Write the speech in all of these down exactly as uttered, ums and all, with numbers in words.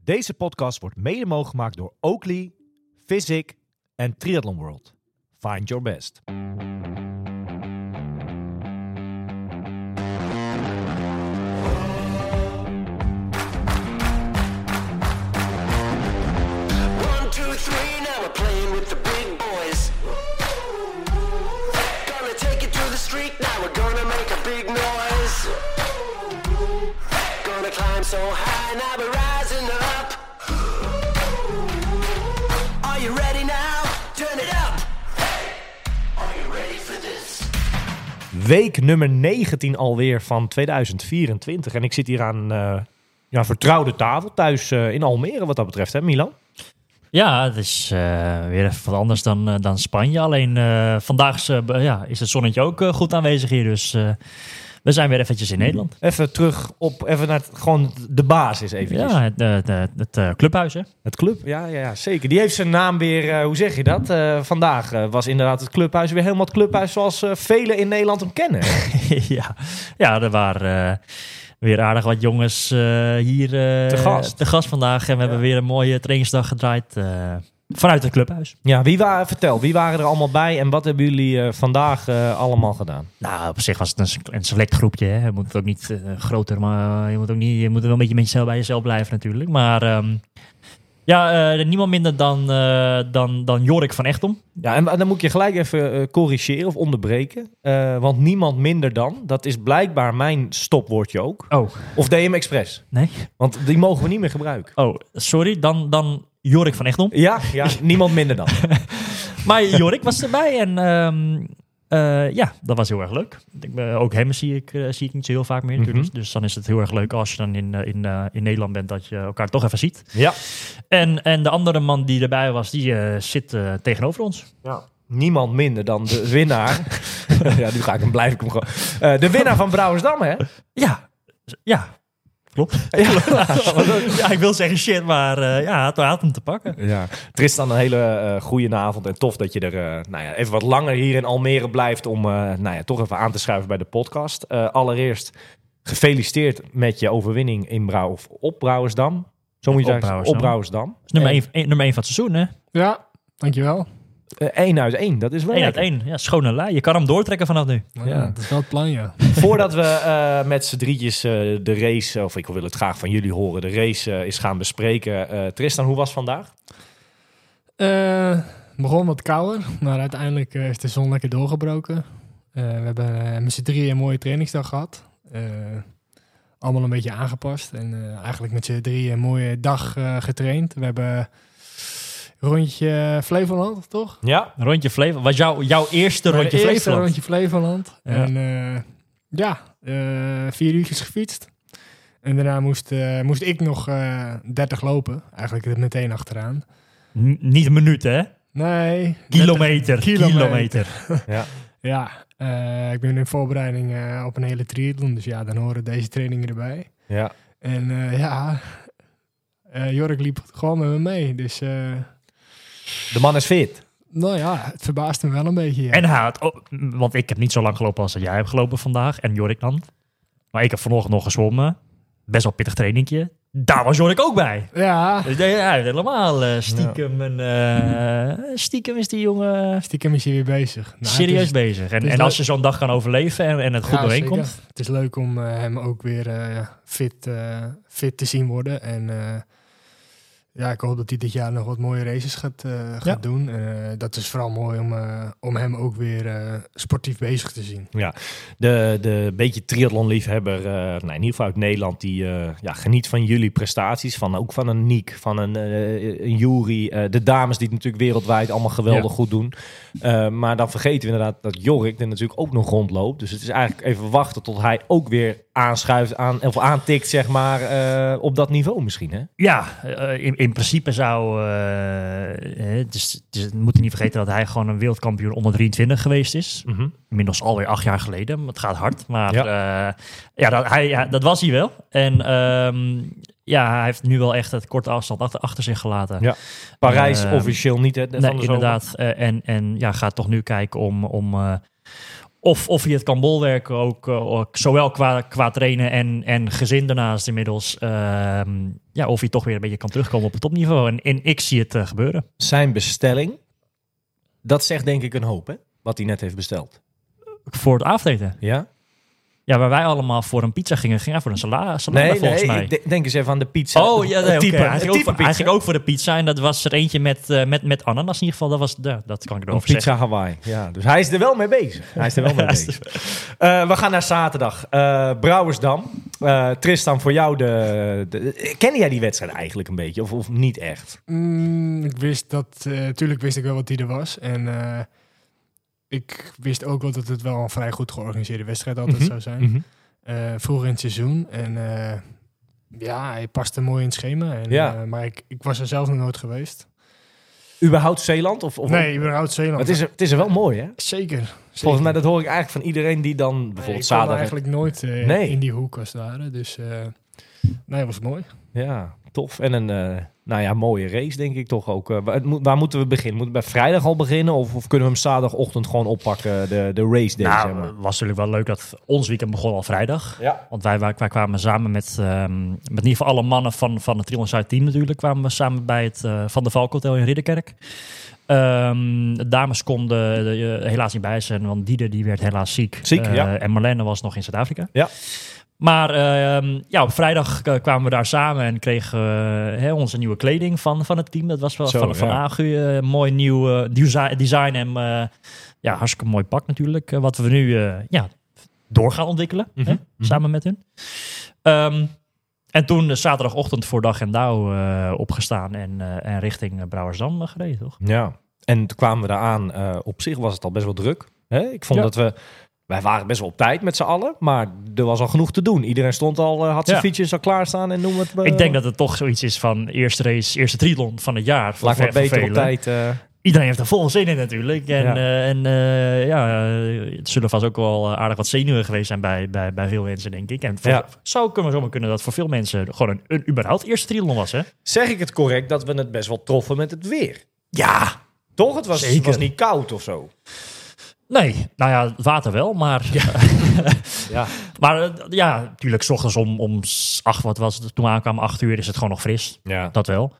Deze podcast wordt mede mogelijk gemaakt door Oakley, Physic en Triathlon World. Find your best. So high, now we're rising up. Are you ready now? Turn it up. Hey, are you ready for this? Week nummer negentien alweer van tweeduizend vierentwintig. En ik zit hier aan uh, ja, vertrouwde tafel thuis uh, in Almere wat dat betreft, hè Milan? Ja, het is uh, weer even wat anders dan, uh, dan Spanje. Alleen uh, vandaag uh, ja, is het zonnetje ook uh, goed aanwezig hier, dus... Uh, We zijn weer eventjes in Nederland. Even terug op even naar het, gewoon de basis eventjes. Ja, het, het, het, het uh, clubhuis, hè? Het club, ja, ja, ja, zeker. Die heeft zijn naam weer, uh, hoe zeg je dat? Uh, vandaag uh, was inderdaad het clubhuis weer helemaal het clubhuis zoals uh, velen in Nederland hem kennen. ja. ja, er waren uh, weer aardig wat jongens uh, hier uh, te, gast. te gast vandaag. En we ja. hebben weer een mooie trainingsdag gedraaid. Uh, Vanuit het clubhuis. Ja, wie waren, vertel, wie waren er allemaal bij en wat hebben jullie uh, vandaag uh, allemaal gedaan? Nou, op zich was het een, een select groepje. Hè. Je moet het ook niet uh, groter, maar je moet ook niet, je moet wel een beetje met jezelf bij jezelf blijven natuurlijk. Maar um, ja, uh, niemand minder dan, uh, dan, dan Jorik van Echtom. Ja, en dan moet ik je gelijk even uh, corrigeren of onderbreken. Uh, want niemand minder dan, dat is blijkbaar mijn stopwoordje ook. Oh. Of D M Express. Nee. Want die mogen we niet meer gebruiken. Oh, sorry, dan... dan Jorik van Echtom. Ja, ja, niemand minder dan. Maar Jorik was erbij en um, uh, ja, dat was heel erg leuk. Ik, uh, ook hem zie ik, uh, zie ik niet zo heel vaak meer natuurlijk. Mm-hmm. Dus dan is het heel erg leuk als je dan in, uh, in, uh, in Nederland bent dat je elkaar toch even ziet. Ja. En, en de andere man die erbij was, die uh, zit uh, tegenover ons. Ja. Niemand minder dan de winnaar. ja, nu ga ik hem blijven. Ik hem gewoon. Uh, de winnaar van Brouwersdam, hè? Ja, ja. Klopt. Ja, ja, ik wil zeggen shit, maar uh, ja, het had hem te pakken. Ja. Tristan, een hele uh, goede avond en tof dat je er uh, nou ja, even wat langer hier in Almere blijft om uh, nou ja, toch even aan te schuiven bij de podcast. Uh, allereerst gefeliciteerd met je overwinning in Brouw of op Brouwersdam. Zo moet je op zeggen, op Brouwersdam. Nummer één en... nummer één van het seizoen, hè? Ja, dankjewel. Eén uit één, dat is wel één uit één, ja, schone lei. Je kan hem doortrekken vanaf nu. Ja, ja. Dat is wel het plan, ja. Voordat we uh, met z'n drietjes uh, de race, of ik wil het graag van jullie horen, de race uh, is gaan bespreken. Uh, Tristan, hoe was het vandaag? Uh, begon wat kouder, maar uiteindelijk uh, is de zon lekker doorgebroken. Uh, we hebben uh, met z'n drieën een mooie trainingsdag gehad. Uh, allemaal een beetje aangepast en uh, eigenlijk met z'n drieën een mooie dag uh, getraind. We hebben... Rondje Flevoland, toch? Ja, rondje Flevoland. Was jouw, jouw eerste rondje Mijn Flevoland? Eerste rondje Flevoland. Ja. En uh, ja, uh, vier uurtjes gefietst. En daarna moest, uh, moest ik nog uh, dertig lopen. Eigenlijk meteen achteraan. N- niet een minuut, hè? Nee. Kilometer. Kilometer. kilometer. ja, ja uh, ik ben in voorbereiding uh, op een hele triathlon. Dus ja, dan horen deze trainingen erbij. Ja. En uh, ja, uh, Jorik liep gewoon met me mee. Dus... Uh, De man is fit. Nou ja, het verbaast me wel een beetje. Ja. En hij had, oh, want ik heb niet zo lang gelopen als dat jij hebt gelopen vandaag. En Jorik dan. Maar ik heb vanochtend nog gezwommen. Best wel pittig trainingje. Daar was Jorik ook bij. Ja. Dus hij heeft helemaal uh, stiekem. Ja. En, uh, stiekem is die jongen... Stiekem is hij weer bezig. Nou, serieus is, bezig. En, en als je zo'n dag kan overleven en, en het goed ja, doorheen zeker. komt. Het is leuk om uh, hem ook weer uh, fit, uh, fit te zien worden. En... Uh, Ja, ik hoop dat hij dit jaar nog wat mooie races gaat, uh, gaat ja. doen. Uh, dat is vooral mooi om, uh, om hem ook weer uh, sportief bezig te zien. Ja, de, de beetje triathlonliefhebber, uh, nou in ieder geval uit Nederland, die uh, ja, geniet van jullie prestaties. Van, ook van een Niek, van een, uh, een Jury. Uh, de dames die het natuurlijk wereldwijd allemaal geweldig ja. goed doen. Uh, maar dan vergeten we inderdaad dat Jorik er natuurlijk ook nog rondloopt. Dus het is eigenlijk even wachten tot hij ook weer aanschuift, aan, of aantikt, zeg maar, uh, op dat niveau misschien, hè? Ja, uh, in, in principe zou... Uh, dus, dus we moeten niet vergeten dat hij gewoon een wereldkampioen onder drieëntwintig geweest is. Mm-hmm. Inmiddels alweer acht jaar geleden. Het gaat hard, maar ja, uh, ja, dat, hij, ja dat was hij wel. En um, ja, hij heeft nu wel echt het korte afstand achter, achter zich gelaten. Ja. Parijs uh, uh, officieel niet, hè? Nee, inderdaad. Uh, en, en ja, gaat toch nu kijken om... om uh, Of, of je het kan bolwerken, ook, uh, ook zowel qua, qua trainen en, en gezin daarnaast inmiddels. Uh, ja, of je toch weer een beetje kan terugkomen op het topniveau. En, en ik zie het uh, gebeuren. Zijn bestelling, dat zegt denk ik een hoop, hè? Wat hij net heeft besteld. Voor het avondeten. Ja? Ja, waar wij allemaal voor een pizza gingen, gingen wij voor een salade, salade Nee, volgens nee, mij. ik de- denk eens even aan de pizza. Oh, ja, nee, Het type, oké. Hij, het ging ook type voor- hij pizza. ging ook voor de pizza. En dat was er eentje met, uh, met, met ananas in ieder geval. Dat, was, ja, dat kan ik Een erover pizza zeggen. Hawaii. Ja, dus hij is er wel mee bezig. Hij is er wel mee bezig. Uh, we gaan naar zaterdag. Uh, Brouwersdam. Uh, Tristan, voor jou de, de... Kende jij die wedstrijd eigenlijk een beetje? Of, of niet echt? Mm, ik wist dat... Uh, tuurlijk wist ik wel wat die er was. En uh, ik wist ook wel dat het wel een vrij goed georganiseerde wedstrijd altijd Mhm. zou zijn. Mm-hmm. Uh, vroeger in het seizoen. En uh, ja, hij paste mooi in het schema. En, Ja. uh, maar ik, ik was er zelf nog nooit geweest. Überhaupt Zeeland? Of, of Nee, überhaupt Zeeland. Het is, er, het is er wel mooi, hè? Zeker. zeker. Volgens mij, dat hoor ik eigenlijk van iedereen die dan Nee, bijvoorbeeld ik kwam zaterdag... eigenlijk nooit uh, Nee. in die hoek als het ware. Dus uh, nee, was mooi. Ja, tof. En een uh, nou ja, mooie race, denk ik toch ook. Uh, waar, waar moeten we beginnen? Moeten we bij vrijdag al beginnen? Of, of kunnen we hem zaterdagochtend gewoon oppakken, de, de race day, Nou, zeg maar? het was natuurlijk wel leuk dat ons weekend begon al vrijdag. Ja. Want wij, wij, wij kwamen samen met, um, met in ieder geval alle mannen van, van het Triathlon Zuid team natuurlijk. Kwamen we samen bij het uh, Van der Valk Hotel in Ridderkerk. Um, de dames konden uh, helaas niet bij zijn, want Dieder die werd helaas ziek. Ziek, uh, ja. En Marlene was nog in Zuid-Afrika. Ja. Maar uh, ja, op vrijdag uh, kwamen we daar samen en kregen uh, hè, onze nieuwe kleding van, van het team. Dat was wel Zo, van, van ja. Agu. Uh, mooi nieuw uh, design, design en uh, ja, hartstikke mooi pak natuurlijk. Uh, wat we nu uh, ja, door gaan ontwikkelen, Mhm, hè, mhm. samen met hun. Um, en toen uh, zaterdagochtend voor dag en dauw uh, opgestaan en, uh, en richting uh, Brouwersdam uh, gereden, toch? Ja. En toen kwamen we daar aan. Uh, op zich was het al best wel druk. Hè? Ik vond Ja. dat we... Wij waren best wel op tijd met z'n allen, maar er was al genoeg te doen. Iedereen stond al, uh, had zijn Ja. fietsjes al klaarstaan en noem het. Uh, Ik denk dat het toch zoiets is van eerste race, eerste triathlon van het jaar. Voor, lijkt me voor beter op velen. tijd. Uh, Iedereen heeft er vol zin in natuurlijk. En Ja. ja, en, uh, ja uh, het zullen vast ook wel aardig wat zenuwen geweest zijn bij, bij, bij veel mensen, denk ik. En voor, Ja. zou kunnen we zomaar kunnen dat voor veel mensen gewoon een, een überhaupt eerste triathlon was, hè? zeg ik het correct dat we het best wel troffen met het weer? Ja, Toch? Het was, het Zeker. was niet koud of zo. nee. Nou ja, het water wel, maar... Ja. maar uh, ja, natuurlijk, 's ochtends om, om s- acht, wat was het, toen we aankwamen, acht uur, is het gewoon nog fris. Ja. Dat wel.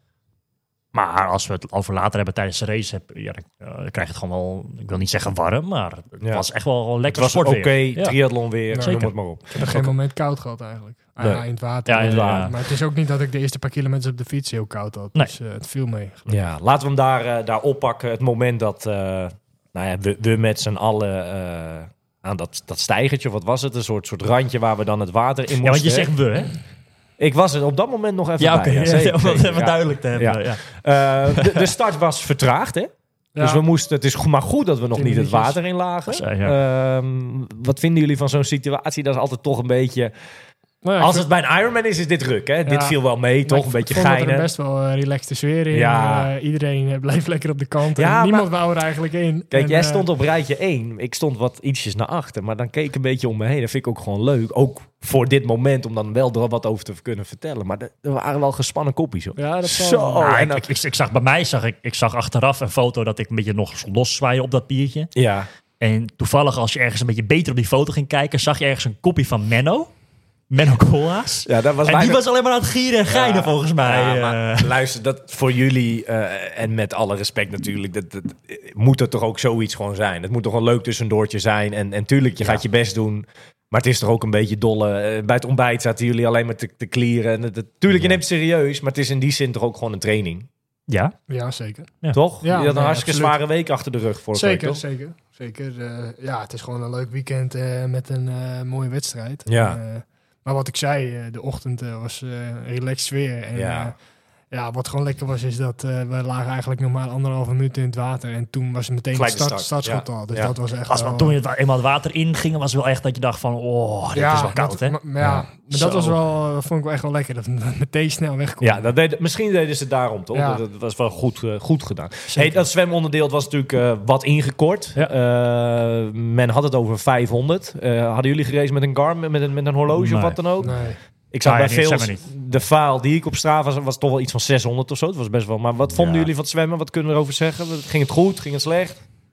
Maar als we het over later hebben tijdens de race, heb, ja, dan, uh, dan krijg je het gewoon wel, ik wil niet zeggen warm, maar het Ja. was echt wel Het lekker was oké, sportweer. Ja. triathlon weer, noem zeker. het maar op. Ik heb er geen moment koud gehad eigenlijk. Ah, Nee. ja, in het water. Ja, in het Eh, water. Maar het is ook niet dat ik de eerste paar kilometers op de fiets heel koud had. Nee. Dus uh, het viel mee. Ja, laten we hem daar, uh, daar oppakken. Het moment dat uh, nou ja, we, we met z'n allen uh, aan dat, dat stijgertje, of wat was het? Een soort, soort randje waar we dan het water in moesten. Ja, want je hè? zegt we, hè? Ik was er op dat moment nog even Ja, bij. oké. Ja, zeker, Om dat zeker, even ja. duidelijk te hebben. Ja. Ja. Uh, de, de start was vertraagd, hè? Ja. Dus we moesten, het is go- maar goed dat we nog Tien niet het minuutjes. water in lagen. Ja, ja. Um, wat vinden jullie van zo'n situatie? Dat is altijd toch een beetje... Nou ja, Als ik het bij een Ironman is, is dit druk, hè? Ja. Dit viel wel mee, toch? Maar Een ik beetje vond dat er geinen. best wel uh, relaxte sfeer in. Ja. Uh, iedereen uh, bleef lekker op de kant. Ja, en niemand wou er eigenlijk in. Kijk, En, jij uh, stond op rijtje één. Ik stond wat ietsjes naar achter. Maar dan keek ik een beetje om me heen. Dat vind ik ook gewoon leuk. Ook voor dit moment, om dan wel er wat over te kunnen vertellen. Maar er, er waren wel gespannen koppies, hoor. Ja, dat Zo. wel. Nou, en ik, dan- ik, ik, ik zag bij mij, zag ik, ik zag achteraf een foto dat ik een beetje nog los zwaaien op dat biertje. Ja. En toevallig, als je ergens een beetje beter op die foto ging kijken, zag je ergens een kopie van Menno. Menno Koolhaas. Ja, dat was En die bijna- was alleen maar aan het gieren en geinen, Ja, volgens mij. Ja, eh. maar luister, dat voor jullie, eh, en met alle respect natuurlijk, dat, dat, eh, moet het toch ook zoiets gewoon zijn. Het moet toch een leuk tussendoortje zijn. En, en tuurlijk, je Ja. gaat je best doen. Maar het is toch ook een beetje dolle. Eh, bij het ontbijt zaten jullie alleen maar te, te clearen. En het, het- tuurlijk, je Ja. neemt het serieus. Maar het is in die zin toch ook gewoon een training. Ja, Ja, zeker. Ja. Toch? Ja, je had een nee, hartstikke absoluut. zware week achter de rug vorige Zeker, week, toch? zeker. Zeker. Uh, ja, het is gewoon een leuk weekend uh, met een uh, mooie wedstrijd. Ja. Uh, maar wat ik zei, uh, de ochtend uh, was uh, een relaxed sfeer. En Ja. ja. ja, wat gewoon lekker was, is dat uh, we lagen eigenlijk nog maar anderhalve minuut in het water. En toen was het meteen Gelijk het de start, start, startschot ja. al. Dus Ja. dat was echt als wel- we toen je het eenmaal het water inging, was het wel echt dat je dacht van, oh, dit is wel koud, dat, hè? Maar, maar ja, Ja. maar Zo. dat was wel, dat vond ik wel echt wel lekker. Dat het meteen snel wegkwam. Ja, dat deed, misschien deden ze daarom, toch? Ja. Dat, dat was wel goed, uh, goed gedaan. Hey, dat zwemonderdeel was natuurlijk uh, wat ingekort. Ja. Uh, men had het over vijfhonderd. Uh, hadden jullie gereisd met een Garmin, met een, met een horloge Nee. of wat dan ook? Nee. Ik zag Nou bij ja, veel, die zwemmen de file die ik op Strava was, was toch wel iets van zeshonderd of zo. Het was best wel. Maar wat vonden Ja. jullie van het zwemmen? Wat kunnen we erover zeggen? Ging het goed? Ging het slecht?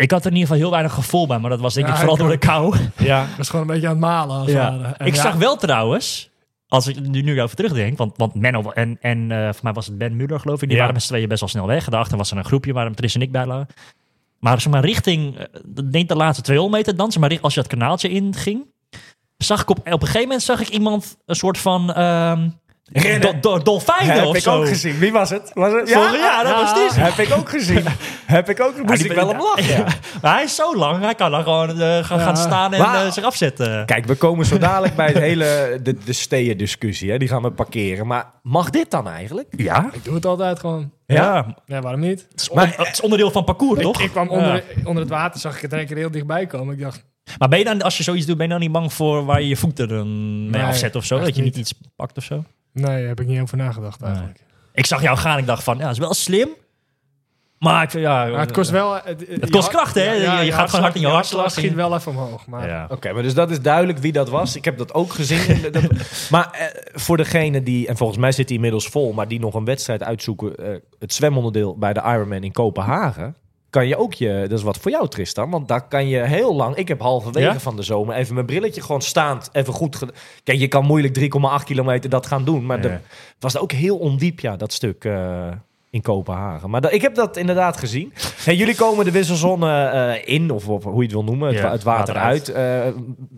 Ik had er in ieder geval heel weinig gevoel bij, maar dat was denk ik Ja, vooral ik door de kou. Ja. Ik was gewoon een beetje aan het malen. Als Ja. het ware. En Ik ja, zag wel trouwens, als ik nu, nu over terugdenk, want, want Menno en, en uh, voor mij was het Ben Muller geloof ik, die Ja. waren met z'n tweeën best wel snel weg. Daarachter was er een groepje waar Tris en ik bij lagen. Maar zeg maar richting, uh, denk de laatste tweehonderd meter dan, zeg maar als je dat kanaaltje inging, zag ik op, op een gegeven moment zag ik iemand een soort van um, do, do, dolfijnen Heb of ik zo. ook gezien. Wie was het? Was het? Sorry, ja, dat was die. Heb ik ook gezien. Heb ik ook. Moest die ik wel ben- om lachen. Ja. Maar hij is zo lang, hij kan dan gewoon uh, gaan, Ja. gaan staan en Maar- uh, zich afzetten. Kijk, we komen zo dadelijk bij het hele de, de steeën-discussie. Hè? Die gaan we parkeren. Maar mag dit dan eigenlijk? Ja, Ik doe het altijd gewoon. ja. Ja, waarom niet? Het, is on- het is onderdeel van parcours, Ik, toch? ik kwam Ja. onder, onder het water, zag ik het in één keer heel dichtbij komen. Ik dacht, Maar ben je dan, als je zoiets doet, ben je dan niet bang voor waar je je voeten dan mee Nee, afzet of zo? echt Dat je niet niet. iets pakt of zo? nee, daar heb ik niet over nagedacht eigenlijk. Ik zag jou gaan, ik dacht van, ja, dat is wel slim. Maar ik vind, ja... Maar het kost wel... Het, Het kost kracht, hè? Je gaat gewoon hard in je hartslag. schiet wel even omhoog. Maar Ja. Oké, maar dus dat is duidelijk wie dat was. Ik heb dat ook gezien. Dat- maar eh, voor degene die, en volgens mij zit hij inmiddels vol, maar die nog een wedstrijd uitzoeken, eh, het zwemonderdeel bij de Ironman in Kopenhagen, kan je ook je, dat is wat voor jou Tristan, want daar kan je heel lang, ik heb halverwege Ja? van de zomer even mijn brilletje gewoon staand, even goed, ge- kijk je kan moeilijk drie komma acht kilometer dat gaan doen, maar de, Ja. het was ook heel ondiep, ja, dat stuk eh, in Kopenhagen. Maar dat, ik heb dat inderdaad gezien. Hey, jullie komen de wisselzone eh, in, of, of hoe je het wil noemen, het, Ja, wa- het water, water uit. uit. Eh,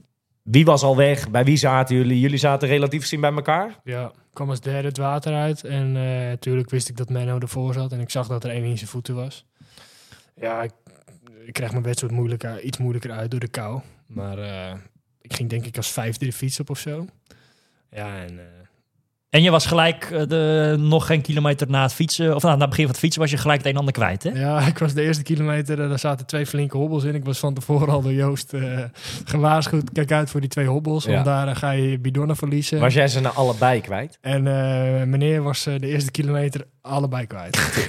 wie was al weg? Bij wie zaten jullie? Jullie zaten relatief gezien bij elkaar? ja, ik kwam als derde het water uit. En natuurlijk wist ik dat Menno ervoor zat. En ik zag dat er één in zijn voeten was. Ja, ik, ik kreeg mijn wedstrijd moeilijker, iets moeilijker uit door de kou. Maar eh, ik ging denk ik als vijfde de fiets op of zo. Ja, en... eh, En je was gelijk eh, de, nog geen kilometer na het fietsen, of nou, na het begin van het fietsen was je gelijk het een en ander kwijt, hè? Ja, ik was de eerste kilometer, eh, daar zaten twee flinke hobbels in. Ik was van tevoren al door Joost eh, gewaarschuwd. Kijk uit voor die twee hobbels, Ja. want daar eh, ga je je bidonnen verliezen. Was jij ze nou allebei kwijt? En eh, meneer was eh, de eerste kilometer allebei kwijt.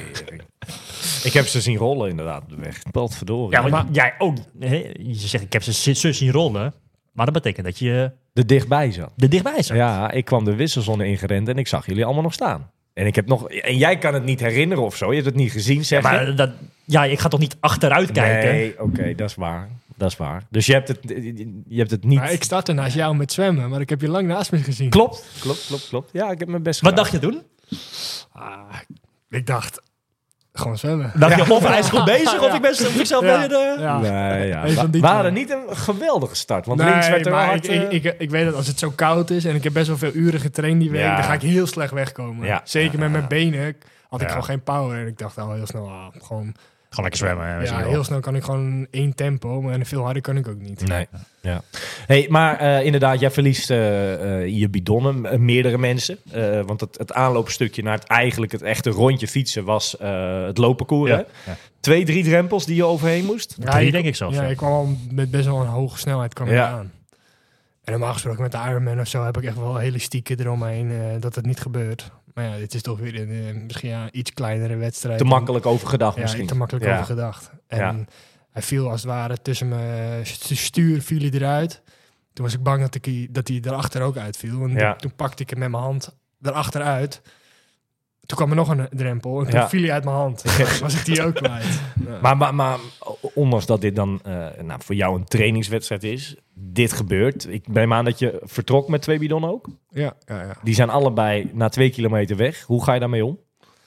Ik heb ze zien rollen inderdaad op de weg. Potverdorie. Ja, maar, jij ook. Hè? Je zegt, ik heb ze zus zus zien rollen. Maar dat betekent dat je er dichtbij zat. er dichtbij zat. Ja, ik kwam de wisselzone ingerend en ik zag jullie allemaal nog staan. En ik heb nog, en jij kan het niet herinneren of zo. Je hebt het niet gezien, zeg je? Maar dat, ja, ik ga toch niet achteruit kijken? Nee, oké, dat is waar. Dat is waar. Dus je hebt het, je hebt het niet. Maar ik startte naast jou met zwemmen, maar ik heb je lang naast me gezien. Klopt, klopt, klopt, klopt. Ja, ik heb mijn best Wat gedaan. dacht je toen? Ah, ik dacht, gewoon zwemmen. Dacht je, of hij is goed bezig, of Ja. ik ben of ik zelf Ja. ben de... Ja. Nee, ja. Een van We, die we twee. hadden niet een geweldige start. Want Nee, links werd er maar hard, ik, eh, ik, ik, ik weet dat als het zo koud is en ik heb best wel veel uren getraind die week, Ja. dan ga ik heel slecht wegkomen. Ja. Zeker met mijn benen had ik Ja. gewoon geen power. En ik dacht al heel snel, ah, gewoon, Gewoon lekker zwemmen. hè, ja, heel snel kan ik gewoon één tempo, maar veel harder kan ik ook niet. Nee. Ja. Hey, maar eh, inderdaad, jij verliest eh, eh, je bidonnen, eh, meerdere mensen. Eh, want het, het aanloopstukje naar het eigenlijk het echte rondje fietsen was eh, het loopparcours. Ja. hè? Ja. Twee, drie drempels die je overheen moest. Ja, Drie ik- denk ik zelfs. Ja, ja. ik kwam al met best wel een hoge snelheid kwam ik Ja. aan. En normaal gesproken met de Ironman of zo heb ik echt wel hele stieken eromheen eh, dat het niet gebeurt. Maar ja, dit is toch weer een eh, misschien ja, iets kleinere wedstrijd. Te makkelijk overgedacht Ja, misschien. te makkelijk Ja. over gedacht. En Ja. hij viel als het ware tussen mijn stu- stuur, viel hij eruit. Toen was ik bang dat, ik, dat hij erachter ook uitviel. En Ja. toen, toen pakte ik hem met mijn hand erachter uit. Toen kwam er nog een drempel en toen Ja. viel hij uit mijn hand. Toen was ik die ook kwijt. Ja. Maar, maar, maar ondanks dat dit dan eh, nou, voor jou een trainingswedstrijd is, dit gebeurt. Ik neem aan dat je vertrok met twee bidonnen ook. ja, ja, ja. Die zijn allebei na twee kilometer weg. Hoe ga je daarmee om?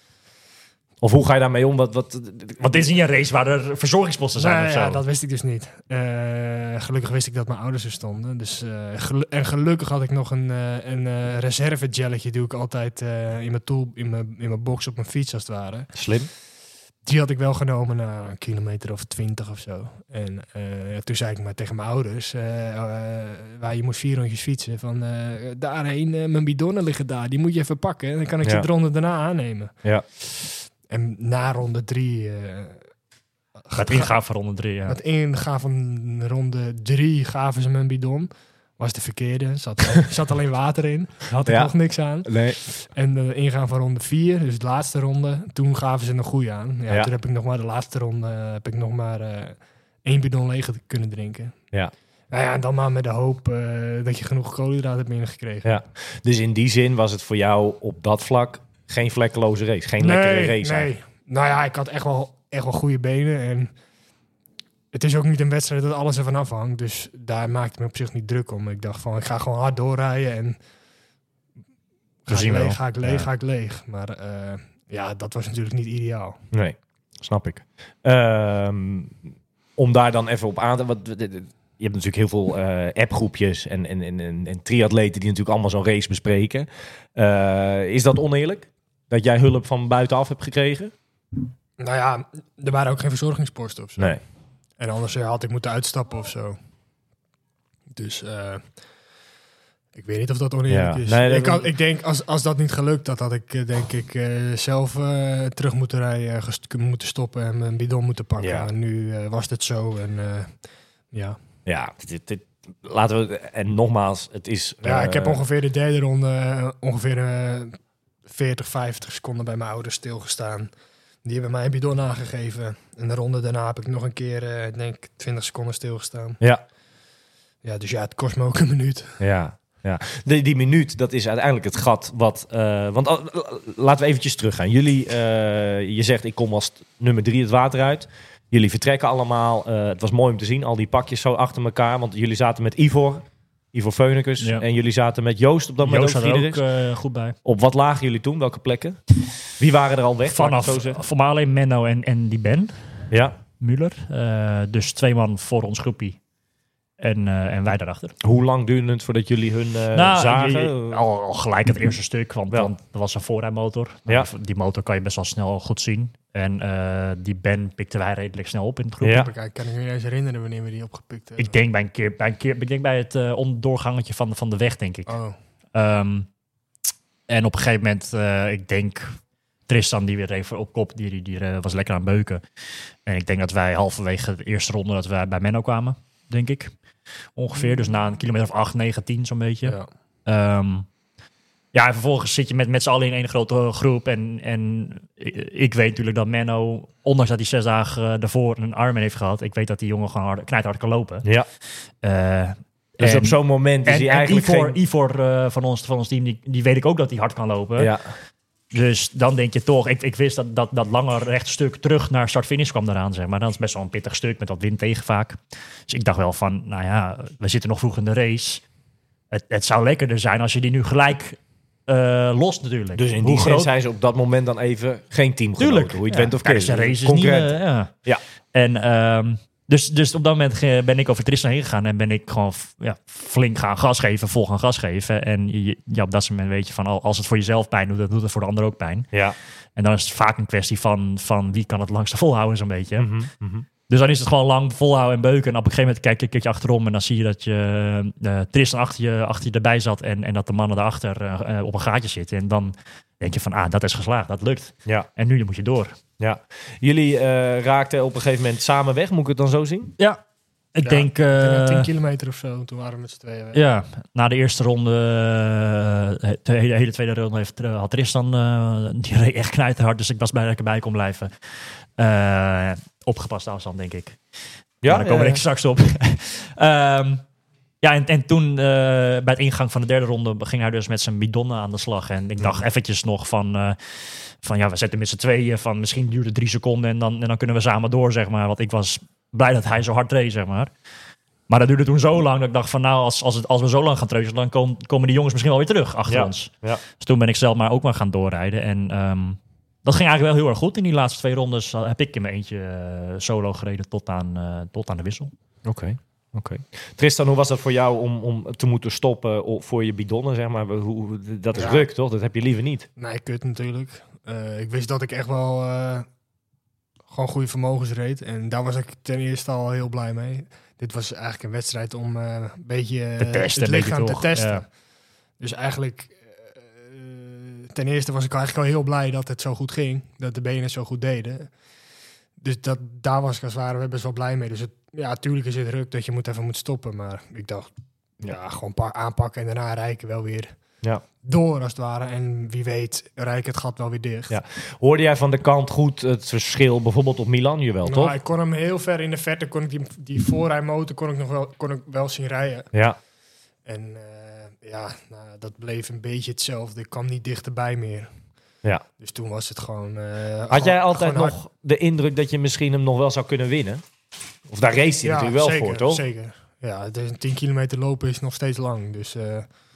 Of hoe ga je daarmee om? Wat, wat, Want dit is niet een race waar er verzorgingsposten zijn Nee, of zo. ja, dat wist ik dus niet. Eh, gelukkig wist ik dat mijn ouders er stonden. Dus, eh, gelu- en gelukkig had ik nog een, eh, een eh, reservegelletje. Doe ik altijd eh, in mijn tool, in mijn, in mijn box op mijn fiets als het ware. Slim. Die had ik wel genomen na een kilometer of twintig of zo. En eh, toen zei ik maar tegen mijn ouders, eh, eh, waar je moest vier rondjes fietsen, van eh, daarheen, eh, mijn bidonnen liggen daar, die moet je even pakken. En dan kan ik Ja. je de ronde daarna aannemen. Ja. En na ronde drie... eh, Gaat ingaan van ronde drie, ja. Met ingaan van ronde drie gaven ze me een bidon. Was de verkeerde. Zat, zat alleen water in. Daar had ik Ja. nog niks aan. Nee. En de ingaan van ronde vier, dus de laatste ronde. Toen gaven ze een goeie aan. Ja, Ja. Toen heb ik nog maar de laatste ronde heb ik nog maar eh, één bidon leeg kunnen drinken. Ja. Nou ja, en dan maar met de hoop eh, dat je genoeg koolhydraten hebt binnengekregen. Ja. Dus in die zin was het voor jou op dat vlak geen vlekkeloze race. Geen lekkere race nee. eigenlijk. Nou ja, ik had echt wel, echt wel goede benen. En het is ook niet een wedstrijd dat alles ervan afhangt. Dus daar maakte ik me op zich niet druk om. Ik dacht van, ik ga gewoon hard doorrijden en ga zien ik we leeg, wel. ga ik leeg, Ja. ga ik leeg. Maar uh, ja, dat was natuurlijk niet ideaal. Nee, snap ik. Um, om daar dan even op aan te... Wat, je hebt natuurlijk heel veel uh, appgroepjes en, en, en, en, en triatleten die natuurlijk allemaal zo'n race bespreken. Uh, is dat oneerlijk? Dat jij hulp van buitenaf hebt gekregen? Nou ja, er waren ook geen verzorgingsposten of zo. Nee. En anders uh, had ik moeten uitstappen of zo. Dus uh, ik weet niet of dat oneerlijk Ja. is. Nee, dat- ik, had, ik denk, als, als dat niet gelukt had, had ik uh, denk ik uh, zelf uh, terug moeten rijden, gest- moeten stoppen en mijn bidon moeten pakken. Ja. En nu uh, was het zo en uh, ja. Ja, dit, dit, laten we... En nogmaals, het is... Ja, uh, ik heb ongeveer de derde ronde uh, ongeveer uh, veertig, vijftig seconden bij mijn ouders stilgestaan. Die hebben mij een bidon aangegeven. En de ronde daarna heb ik nog een keer, uh, ik denk, twintig seconden stilgestaan. Ja, Ja, dus ja, het kost me ook een minuut. ja, ja. Die, die minuut, dat is uiteindelijk het gat wat... Uh, want uh, laten we eventjes teruggaan. Jullie, uh, je zegt, ik kom als nummer drie het water uit. Jullie vertrekken allemaal. Uh, het was mooi om te zien, al die pakjes zo achter elkaar. Want jullie zaten met Ivor, Ivor Feunicus. Ja. En jullie zaten met Joost op dat moment. Joost ook zat er ook Fiederis. uh, goed bij. Op wat lagen jullie toen? Welke plekken? Wie waren er al weg? laat ik het zo Vanaf zeggen? voor mij alleen Menno en, en die Ben Ja. Muller. Uh, dus twee man voor ons groepie. En, uh, en wij daarachter. Hoe lang duurde het voordat jullie hun uh, Nou, zagen? je- je- al, al gelijk het eerste stuk, want, Wel. want er was een voorrijmotor. Nou, Ja. Die motor kan je best wel snel goed zien. En uh, die Ben pikten wij redelijk snel op in het groep. Ja. Ik kan ik me niet eens herinneren wanneer we die opgepikt hebben. Ik denk bij een keer, bij een keer, ik denk bij het uh, onderdoorgangetje van, van de weg, denk ik. Oh, Um, en op een gegeven moment, uh, ik denk Tristan die weer even op kop, die, die, die uh, was lekker aan het beuken. En ik denk dat wij halverwege de eerste ronde dat wij bij Menno kwamen, denk ik. Ongeveer, dus na een kilometer of acht, negen, tien zo'n beetje. ja. Um, ja, en vervolgens zit je met, met z'n allen in één grote groep. En, en ik, ik weet natuurlijk dat Menno, ondanks dat hij zes dagen uh, daarvoor een arm heeft gehad, ik weet dat die jongen gewoon hard, knijthard kan lopen. Ja. Uh, Dus en- op zo'n moment is en, hij en eigenlijk Ivor, geen... Ivor uh, van, ons, van ons team, die, die weet ik ook dat hij hard kan lopen. Ja. Dus dan denk je toch, ik, ik wist dat, dat dat lange rechte stuk terug naar start-finish kwam eraan, zeg maar. Dat is best wel een pittig stuk met wat wind tegen vaak. Dus ik dacht wel van, nou ja, we zitten nog vroeg in de race. Het, het zou lekkerder zijn als je die nu gelijk uh, lost natuurlijk. Dus in Hoe die zin groot- zijn ze op dat moment dan even geen teamgenoten. Tuurlijk. Hoe je het Ja, went of tijdens keert. de race is Concurrent. niet... uh, ja. Ja. En um, dus, dus op dat moment ge- ben ik over Tristan heen gegaan en ben ik gewoon f- ja, flink gaan gas geven, vol gaan gas geven. En je, ja, op dat moment weet je van, al- als het voor jezelf pijn doet, dan doet het voor de ander ook pijn. Ja. En dan is het vaak een kwestie van, van wie kan het langste volhouden zo'n beetje. Mhm, mhm. Dus dan is het gewoon lang volhouden en beuken. En op een gegeven moment kijk je een keertje achterom en dan zie je dat je uh, Tristan achter je, achter je erbij zat en, en dat de mannen daarachter uh, uh, op een gaatje zitten. En dan denk je van, ah, dat is geslaagd, dat lukt. Ja. En nu moet je door. Ja. Jullie uh, raakten op een gegeven moment samen weg. Moet ik het dan zo zien? Ja, ik Ja, denk... Ik denk Uh, tien kilometer of zo, toen waren we met z'n tweeën weg. Ja, na de eerste ronde, uh, de hele, hele tweede ronde heeft, uh, had Tristan, uh, die reed echt knijterhard, dus ik was blij dat ik erbij kon blijven. Uh, opgepaste afstand, denk ik. Ja, Maar daar komen we ja, denk ik straks op. um, ja, en, en toen uh, bij het ingang van de derde ronde ging hij dus met zijn bidonnen aan de slag. En ik dacht eventjes nog van, uh, van ja, we zetten met z'n tweeën van misschien duurde drie seconden en dan, en dan kunnen we samen door, zeg maar. Want ik was blij dat hij zo hard reed, zeg maar. Maar dat duurde toen zo lang dat ik dacht van nou, als, als, het, als we zo lang gaan treuzelen, dan kom, komen die jongens misschien wel weer terug achter Ja, ons. ja. Dus toen ben ik zelf maar ook maar gaan doorrijden. En um, dat ging eigenlijk wel heel erg goed. In die laatste twee rondes uh, heb ik in mijn eentje uh, solo gereden tot aan, uh, tot aan de wissel. Oké. Okay. Okay. Tristan, hoe was dat voor jou om, om te moeten stoppen o- voor je bidonnen, zeg maar? Hoe, hoe- dat is Ja. ruk, toch? Dat heb je liever niet. Nee, kut natuurlijk. Uh, ik wist dat ik echt wel uh, gewoon goede vermogens reed. En daar was ik ten eerste al heel blij mee. Dit was eigenlijk een wedstrijd om uh, een beetje uh, Te testen, het een lichaam beetje te toch? testen. Ja. Dus eigenlijk, uh, ten eerste was ik eigenlijk al heel blij dat het zo goed ging. Dat de benen zo goed deden. Dus dat, daar was ik als het ware best wel blij mee. Dus het, ja, natuurlijk is het druk dat je moet even moet stoppen. Maar ik dacht, ja, gewoon een paar aanpakken en daarna rijken wel weer Ja. door als het ware. En wie weet, rijkt het gat wel weer dicht. Ja. Hoorde jij van de kant goed het verschil bijvoorbeeld op Milan? Jawel, Nou, toch? ik kon hem heel ver in de verte, kon ik die, die voorrijmotor kon ik nog wel, kon ik wel zien rijden. Ja. En uh, ja, nou, dat bleef een beetje hetzelfde. Ik kwam niet dichterbij meer. Ja. Dus toen was het gewoon... Uh, Had jij gewoon- altijd gewoon nog de indruk dat je misschien hem nog wel zou kunnen winnen? Of daar race hij natuurlijk wel zeker, voor, toch? Zeker. Ja, het is een tien kilometer lopen is nog steeds lang. Dus uh,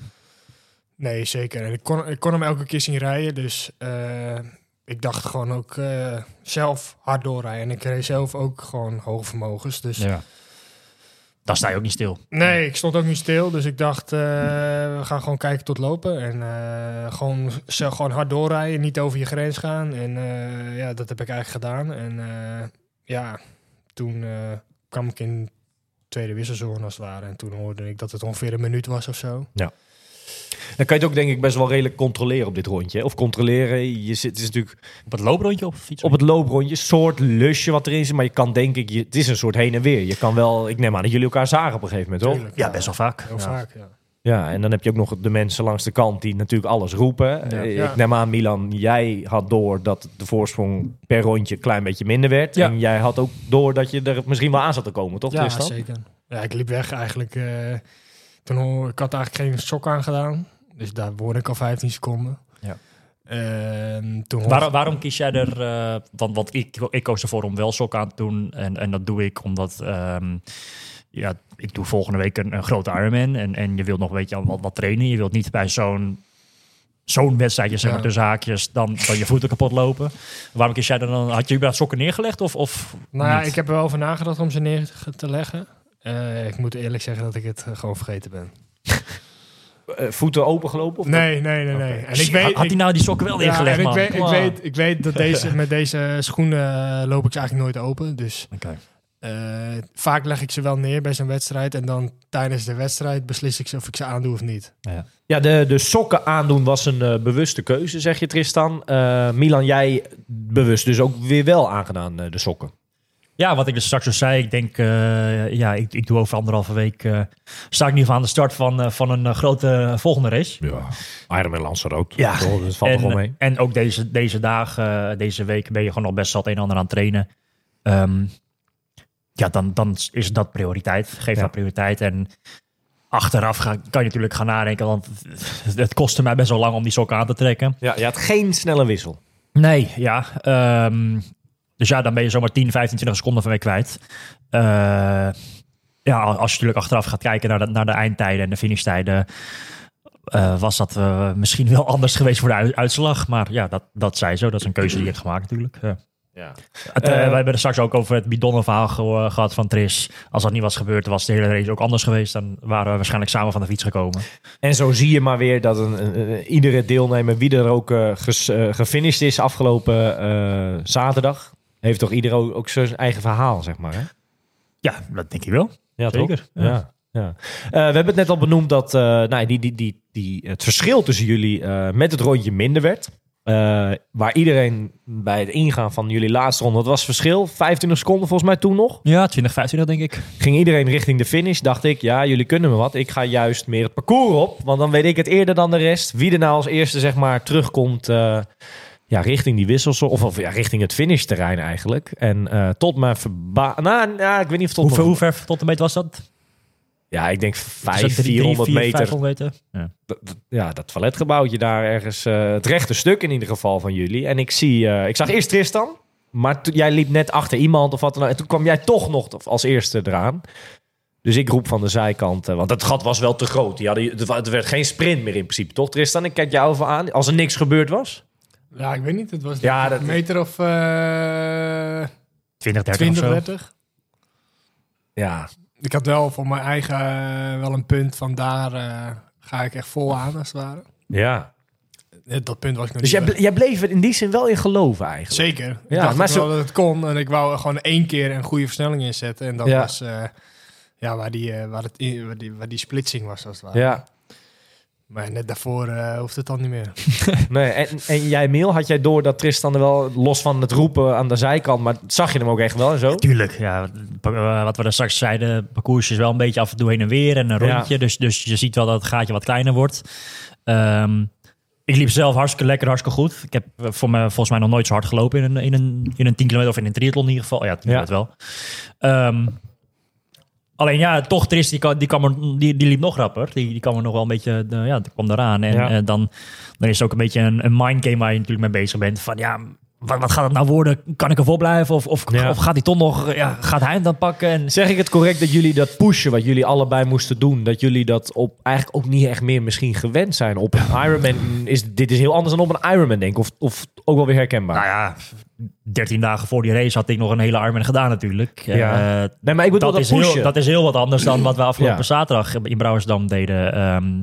nee, zeker. En ik kon, ik kon hem elke keer zien rijden. Dus uh, ik dacht gewoon ook uh, zelf hard doorrijden. En ik reed zelf ook gewoon hoge vermogens. Dus Ja. Dan sta je ook niet stil. nee, ik stond ook niet stil. Dus ik dacht, uh, we gaan gewoon kijken tot lopen. En uh, gewoon, zelf, gewoon hard doorrijden. Niet over je grens gaan. En uh, ja, dat heb ik eigenlijk gedaan. En uh, ja, toen uh, kwam ik in tweede wisselzone als het ware. En toen hoorde ik dat het ongeveer een minuut was of zo. Dan kan je het ook denk ik best wel redelijk controleren op dit rondje. hè? Of controleren, je zit, het is natuurlijk Op het looprondje of fiets? op het looprondje, soort lusje wat erin zit. Maar je kan denk ik, je, het is een soort heen en weer. Je kan wel, ik neem aan dat jullie elkaar zagen op een gegeven moment, toch? Tuurlijk, Ja, best wel vaak. Heel Ja. vaak, ja. Ja, en dan heb je ook nog de mensen langs de kant die natuurlijk alles roepen. Ja. Eh, Ja. Ik neem aan, Milan, jij had door dat de voorsprong per rondje een klein beetje minder werd. Ja. En jij had ook door dat je er misschien wel aan zat te komen, toch Ja, Tristan? zeker. Ja, ik liep weg eigenlijk. Uh, toen hoor, ik had eigenlijk geen sok aangedaan. Dus daar word ik al vijftien seconden. Ja. En toen hoor- Waarom, waarom kies jij er... Uh, want want ik, ik koos ervoor om wel sok aan te doen. En, en dat doe ik omdat... Um, ja, ik doe volgende week een, een grote Ironman. En, en je wilt nog een beetje wat, wat trainen. Je wilt niet bij zo'n... Zo'n wedstrijdje, zeg maar, Ja. tussen haakjes, dan, dan je voeten kapot lopen. Waarom kies jij er dan? Had je überhaupt sokken neergelegd of, of Nou ja, niet? ik heb er wel over nagedacht om ze neer te leggen. Uh, ik moet eerlijk zeggen dat ik het uh, gewoon vergeten ben. Eh, voeten opengelopen? Of Nee, nee, nee, nee. Oké. En ik weet, had, had hij nou die sokken wel ja, neergelegd, en ik man? weet, ik, Wow. weet, ik weet dat deze, met deze schoenen uh, loop ik ze eigenlijk nooit open. Dus Oké. uh, vaak leg ik ze wel neer bij zo'n wedstrijd. En dan tijdens de wedstrijd beslis ik ze of ik ze aandoe of niet. Ja. Ja, de, de sokken aandoen was een uh, bewuste keuze, zeg je Tristan. Uh, Milan, jij bewust dus ook weer wel aangedaan, uh, de sokken. Ja, wat ik dus straks al zei, ik denk, uh, ja, ik, ik doe over anderhalve week, uh, sta ik in ieder geval aan de start van, uh, van een uh, grote uh, volgende race. Ja, Ironman Lanzarote. Ja. Dat valt er En, gewoon mee. en ook deze, deze dagen, uh, deze week ben je gewoon al best wel het een en ander aan het trainen. Um, ja, dan, dan is dat prioriteit. Geef Ja. dat prioriteit. En achteraf ga, kan je natuurlijk gaan nadenken, want het, het kostte mij best wel lang om die sokken aan te trekken. Ja, je had geen snelle wissel. Nee, ja. Um, dus ja, dan ben je zomaar tien, vijftien, twintig seconden van weer kwijt. Uh, ja, als je natuurlijk achteraf gaat kijken naar de, naar de eindtijden en de finishtijden, uh, was dat uh, misschien wel anders geweest voor de u- uitslag. Maar ja, dat, dat zij zo. Dat is een keuze die je hebt gemaakt natuurlijk. Ja. Ja. Het, uh, Uh, we hebben er straks ook over het bidonnenverhaal ge- gehad van Tris. Als dat niet was gebeurd, was de hele race ook anders geweest. Dan waren we waarschijnlijk samen van de fiets gekomen. En zo zie je maar weer dat een, een, een- iedere deelnemer, wie er ook uh, ges, uh, gefinished is afgelopen uh, zaterdag, heeft toch ieder ook, ook zijn eigen verhaal, zeg maar. Hè? Ja, dat denk ik wel. Ja, Zeker, toch? ja. Ja. Ja. Uh, we hebben het net al benoemd dat uh, nou, die, die, die, die, het verschil tussen jullie uh, met het rondje minder werd. Uh, waar iedereen bij het ingaan van jullie laatste ronde, wat was het verschil? vijfentwintig seconden volgens mij toen nog. Ja, twintig, vijfentwintig denk ik. Ging iedereen richting de finish, dacht ik, ja, jullie kunnen me wat. Ik ga juist meer het parcours op, want dan weet ik het eerder dan de rest. Wie er nou als eerste, zeg maar, terugkomt uh, ja, richting die wissels, of, of ja, richting het finishterrein eigenlijk. En uh, tot mijn verba... Nou, nou, ik weet niet of tot... Hoeveel, mijn- hoe ver tot de meet was dat? Ja, ik denk Is dat vijf, drie, vierhonderd vier, meter. vijfhonderd meter? Ja. D- d- Ja, dat toiletgebouwtje daar ergens. uh, het rechte stuk in ieder geval van jullie. En ik zie, uh, ik zag eerst Tristan. Maar to- jij liep net achter iemand of wat dan ook. En toen kwam jij toch nog als eerste eraan. Dus ik roep van de zijkant. uh, want het gat was wel te groot. Die hadden, het wa- het werd geen sprint meer in principe, toch Tristan? Ik kijk jou even aan. Als er niks gebeurd was. Ja, ik weet niet. Het was Ja, ja, dat- een meter of uh, twintig, dertig twintig, of zo. dertig. Ja, Ik had wel voor mijn eigen uh, wel een punt van daar uh, ga ik echt vol aan als het ware. ja. Eh, Dat punt was ik nog Dus niet jij, ble- jij bleef er in die zin wel in geloven eigenlijk. Zeker. Ik Ja, dacht maar ook wel zo- dat het kon. En ik wou gewoon één keer een goede versnelling inzetten. En dat Ja. was uh, ja, waar, die, uh, waar, het, in- waar, die, waar die splitsing was als het ware. Ja. Maar net daarvoor uh, hoeft het dan niet meer. Nee, en, en jij, Meel, had jij door dat Tristan er wel, los van het roepen aan de zijkant, maar zag je hem ook echt wel en zo? Tuurlijk, ja. Pa- Wat we daar straks zeiden, het parcours is wel een beetje af en toe heen en weer en een Ja. rondje. Dus, dus je ziet wel dat het gaatje wat kleiner wordt. Um, ik liep zelf hartstikke lekker, hartstikke goed. Ik heb eh, voor me, volgens mij nog nooit zo hard gelopen in een, in een, in een tien kilometer of in een triathlon in ieder geval. Ja, Ja. dat wel. Um, alleen ja, toch Tris, die, kan- die, kan er- die, die liep nog rapper. Die, die kwam er nog wel een beetje, uh, ja, die kwam eraan. En Ja. uh, dan, dan is het ook een beetje een, een mindgame waar je natuurlijk mee bezig bent. Van ja, wat, wat gaat het nou worden? Kan ik ervoor blijven? Of, of, Ja. of gaat hij toch nog, ja, gaat hij hem dan pakken? En, Zeg ik het correct dat jullie dat pushen wat jullie allebei moesten doen, dat jullie dat op eigenlijk ook niet echt meer misschien gewend zijn op een Ironman? Is, dit is heel anders dan op een Ironman, denk ik. Of, of ook wel weer herkenbaar. nou ja, dertien dagen voor die race had ik nog een hele Ironman gedaan natuurlijk. Ja. Eh, nee, maar ik bedoel dat, dat, is pushen. heel, dat is heel wat anders dan wat we afgelopen Ja. zaterdag in Brouwersdam deden. Ehm,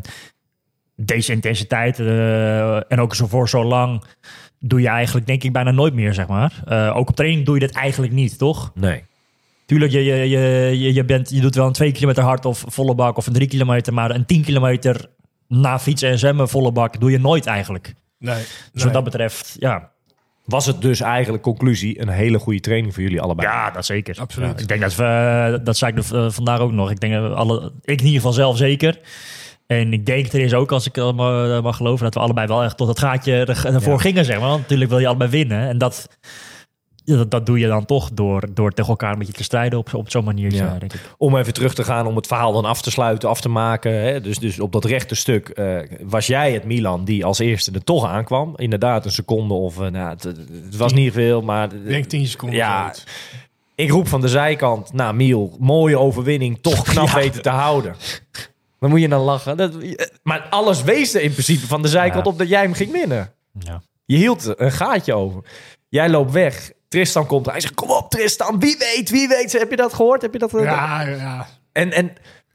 deze intensiteit eh, en ook zo voor zo lang doe je eigenlijk denk ik bijna nooit meer, zeg maar. Eh, ook op training doe je dit eigenlijk niet, toch? Nee. Tuurlijk, je, je, je, je, je, bent, je doet wel een twee kilometer hard of volle bak of een drie kilometer, maar een tien kilometer na fietsen en zwemmen volle bak doe je nooit eigenlijk. Nee. Dus nee. wat dat betreft, ja, Was het dus eigenlijk, conclusie, een hele goede training voor jullie allebei? ja dat zeker. Absoluut. Ik denk dat we, dat zei ik er, eh, vandaag ook nog. Ik denk dat we alle, ik in ieder geval zelf zeker. En ik denk er is ook, als ik uh, mag, mag geloven, dat we allebei wel echt tot het gaatje er- ervoor Ja. gingen, zeg maar. Want natuurlijk wil je allebei winnen. En dat, ja, dat, dat doe je dan toch door, door tegen elkaar een beetje te strijden op, op zo'n manier, Ja. ja, denk ik. Om even terug te gaan, om het verhaal dan af te sluiten, af te maken. Hè? Dus, dus op dat rechte stuk eh, was jij het Milan die als eerste er toch aankwam. Inderdaad, een seconde of... eh, nou, het, het was niet veel, maar... Ik denk tien seconden. Ja, zoiets. ik roep van de zijkant, nou Miel, mooie overwinning, toch knap Ja. weten te houden. Dan moet je dan lachen. Dat, maar alles wees er in principe van de zijkant Ja. op dat jij hem ging winnen. Ja. Je hield een gaatje over. Jij loopt weg. Tristan komt er. Hij zegt, kom op Tristan, wie weet, wie weet. Heb je dat gehoord? Heb je dat? Ja, ja. En, en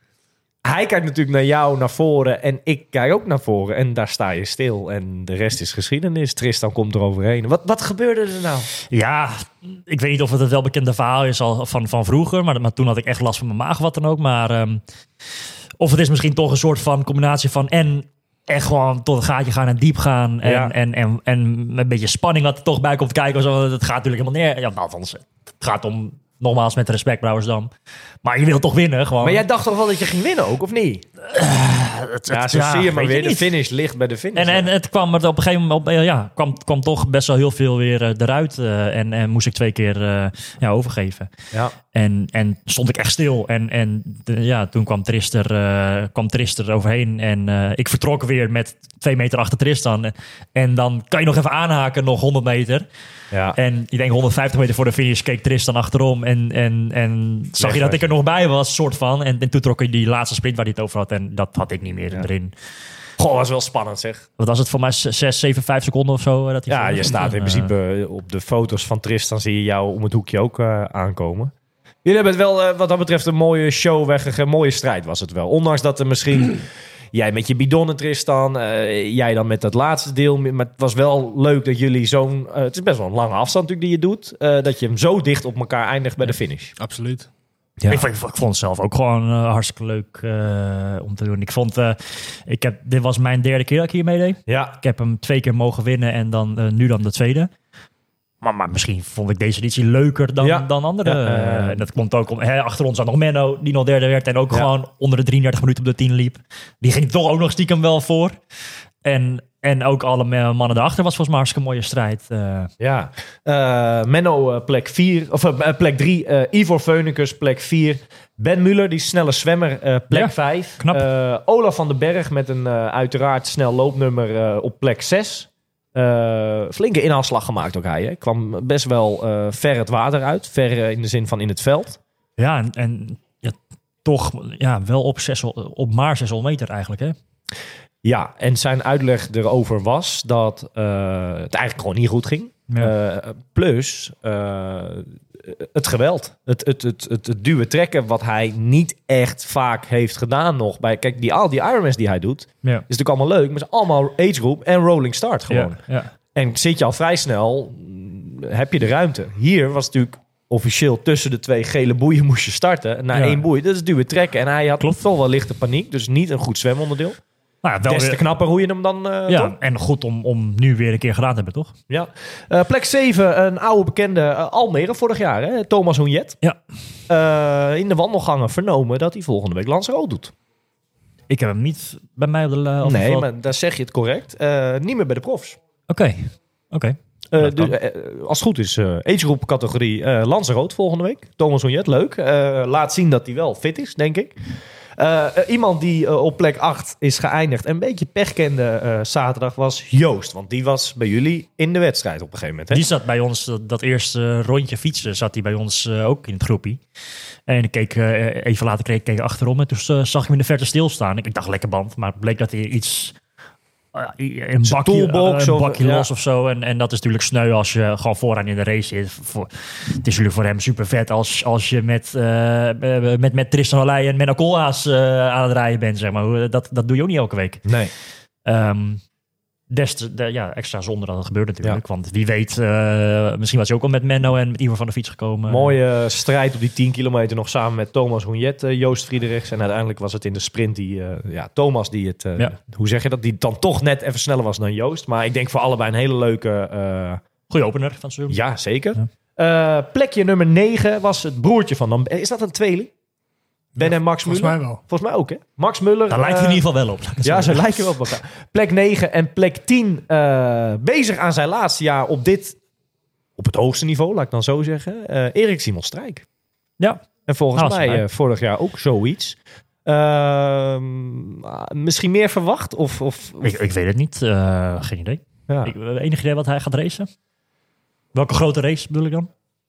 hij kijkt natuurlijk naar jou, naar voren. En ik kijk ook naar voren. En daar sta je stil. En de rest is geschiedenis. Tristan komt er overheen. Wat, wat gebeurde er nou? Ja, ik weet niet of het het welbekende verhaal is al van, van vroeger. Maar, maar toen had ik echt last van mijn maag, wat dan ook. Maar ehm, of het is misschien toch een soort van combinatie van... en echt gewoon tot het gaatje gaan en diep gaan. En, Ja. en, en, en een beetje spanning wat er toch bij komt kijken. Zo, het gaat natuurlijk helemaal neer. Ja, nou, althans, het gaat om... Nogmaals, met respect, Brouwersdam. Maar je wil toch winnen, gewoon. Maar jij dacht toch wel dat je ging winnen ook, of niet? Het- Ja, het- zo zie je maar weet weer. De niet. finish ligt bij de finish. En, en het kwam er op een gegeven moment op, eh, ja, kwam, kwam toch best wel heel veel weer eh, eruit. eh, en, en moest ik twee keer eh, ja, overgeven. ja. En, en stond ik echt stil. En, en de- ja, toen kwam Trister, eh, kwam Trister overheen. En eh, ik vertrok weer met twee meter achter Tristan. En dan kan je nog even aanhaken, nog honderd meter. Ja. En ik denk honderdvijftig meter voor de finish keek Tristan achterom. En, en, en zag je dat ik er nog bij was, soort van. En, en toen trok hij die laatste sprint waar hij het over had. En dat had ik niet meer Ja. erin. Goh, was wel spannend zeg. Wat was het voor mij? zes, zeven, vijf seconden of zo? eh, Dat hij Ja, voor- je staat in En, eh, principe op de foto's van Tristan zie je jou om het hoekje ook eh, aankomen. Jullie hebben het wel, eh, wat dat betreft, een mooie show weggegeven. Een mooie strijd was het wel. Ondanks dat er misschien... Jij met je bidonnen, Tristan. eh, jij dan met dat laatste deel. Maar het was wel leuk dat jullie zo'n... eh, het is best wel een lange afstand natuurlijk die je doet. eh, dat je hem zo dicht op elkaar eindigt bij de finish. Absoluut. Ja. Ik, vond, ik vond het zelf ook gewoon eh, hartstikke leuk eh, om te doen. Ik vond, eh, ik heb, dit was mijn derde keer dat ik hier meedeed. Ja, Ik heb hem twee keer mogen winnen en dan, eh, nu dan de tweede. Maar, maar misschien vond ik deze editie leuker dan, Ja. dan andere. Ja, Eh, eh, en dat komt ook om, hè, achter ons zat nog Menno, die nog derde werd. En ook Ja. gewoon onder de drieëndertig minuten op de tien liep. Die ging toch ook nog stiekem wel voor. En, en ook alle ma- mannen daarachter was volgens mij een hartstikke mooie strijd. eh. ja. Eh, Menno eh, plek vier, of eh, plek drie. eh, Ivor Veunicus plek vier. Ben Muller, die snelle zwemmer, eh, plek Ja, vijf. knap. Eh, Olaf van den Berg met een eh, uiteraard snel loopnummer eh, op plek zes. Eh, flinke inhaalslag gemaakt ook hij. Hè. Kwam best wel eh, ver het water uit. Ver eh, in de zin van in het veld. Ja, en, en ja, toch ja, wel op, zes, op maar zeshonderd meter eigenlijk. Hè? Ja, en zijn uitleg erover was dat eh, het eigenlijk gewoon niet goed ging. Ja. Eh, plus eh, het geweld. Het, het, het, het, het duwen trekken wat hij niet echt vaak heeft gedaan nog. Bij, kijk, die, al die Ironmans die hij doet, Ja. is natuurlijk allemaal leuk. Maar het is allemaal age group en rolling start gewoon. Ja, ja. En zit je al vrij snel, mm, heb je de ruimte. Hier was het natuurlijk officieel tussen de twee gele boeien moest je starten. Na Ja. één boei, dat is duwen trekken. En hij had Klopt. toch wel lichte paniek. Dus niet een goed zwemonderdeel. Nou, ja, wel Des te weer- knapper hoe je hem dan... eh ja, toch? en goed om, om nu weer een keer gedaan te hebben, toch? Ja. Eh, plek zeven, een oude bekende uh, Almere vorig jaar. Hè? Thomas Hoenjet. Ja. Uh, in de wandelgangen vernomen dat hij volgende week Lanzarote doet. Ik heb hem niet bij mij op de... la- of nee, of- maar daar zeg je het correct. Uh, niet meer bij de profs. Oké, oké. Uh, Dat dus, kan. uh, als het goed is, uh, age group categorie uh, Lanzarote volgende week. Thomas Hoenjet, leuk. Uh, laat zien dat hij wel fit is, denk ik. Uh, uh, iemand die uh, op plek acht is geëindigd en een beetje pech kende uh, zaterdag was Joost. Want die was bij jullie in de wedstrijd op een gegeven moment. Hè? Die zat bij ons, dat, dat eerste rondje fietsen, zat hij bij ons uh, ook in het groepie. En ik keek uh, even later keek, keek achterom en toen uh, zag ik hem in de verte stilstaan. Ik, ik dacht lekker band, maar het bleek dat hij iets... Uh, een bakje, toolbox uh, een of- bakje ja. los of zo. En, en dat is natuurlijk sneu als je gewoon vooraan in de race zit. Voor, het is natuurlijk voor hem super vet als, als je met, uh, met, met Tristan Olij en Menno Koolhaas uh, aan het rijden bent. Zeg maar. dat, dat doe je ook niet elke week. Nee. Um, des te, de, ja, extra zonde dat het gebeurt natuurlijk. Want wie weet, uh, misschien was hij ook al met Menno en met Ivo van de fiets gekomen. Mooie strijd op die tien kilometer nog samen met Thomas Hoenjet, uh, Joost Friedrichs. En uiteindelijk was het in de sprint die, uh, ja, Thomas die het, uh, Ja. hoe zeg je dat, die dan toch net even sneller was dan Joost. Maar ik denk voor allebei een hele leuke, uh, Goeie opener van het seizoen. ja zeker. Uh, plekje nummer negen was het broertje van, dan, is dat een tweeling? Ben en Max Volgens Muller? mij wel. Volgens mij ook, hè? Max Muller. Daar lijkt hij uh, in ieder geval wel op. Ja, ze lijken wel op elkaar. Plek negen en plek tien. Uh, bezig aan zijn laatste jaar op dit... Op het hoogste niveau, laat ik dan zo zeggen. Uh, Erik Simon Strijk. Ja. En volgens Nou, mij is uh, vorig jaar ook zoiets. Uh, misschien meer verwacht? Of, of, of- Ik, ik weet het niet. Uh, geen idee. ja. Ik, enig idee wat hij gaat racen? Welke grote race bedoel ik dan?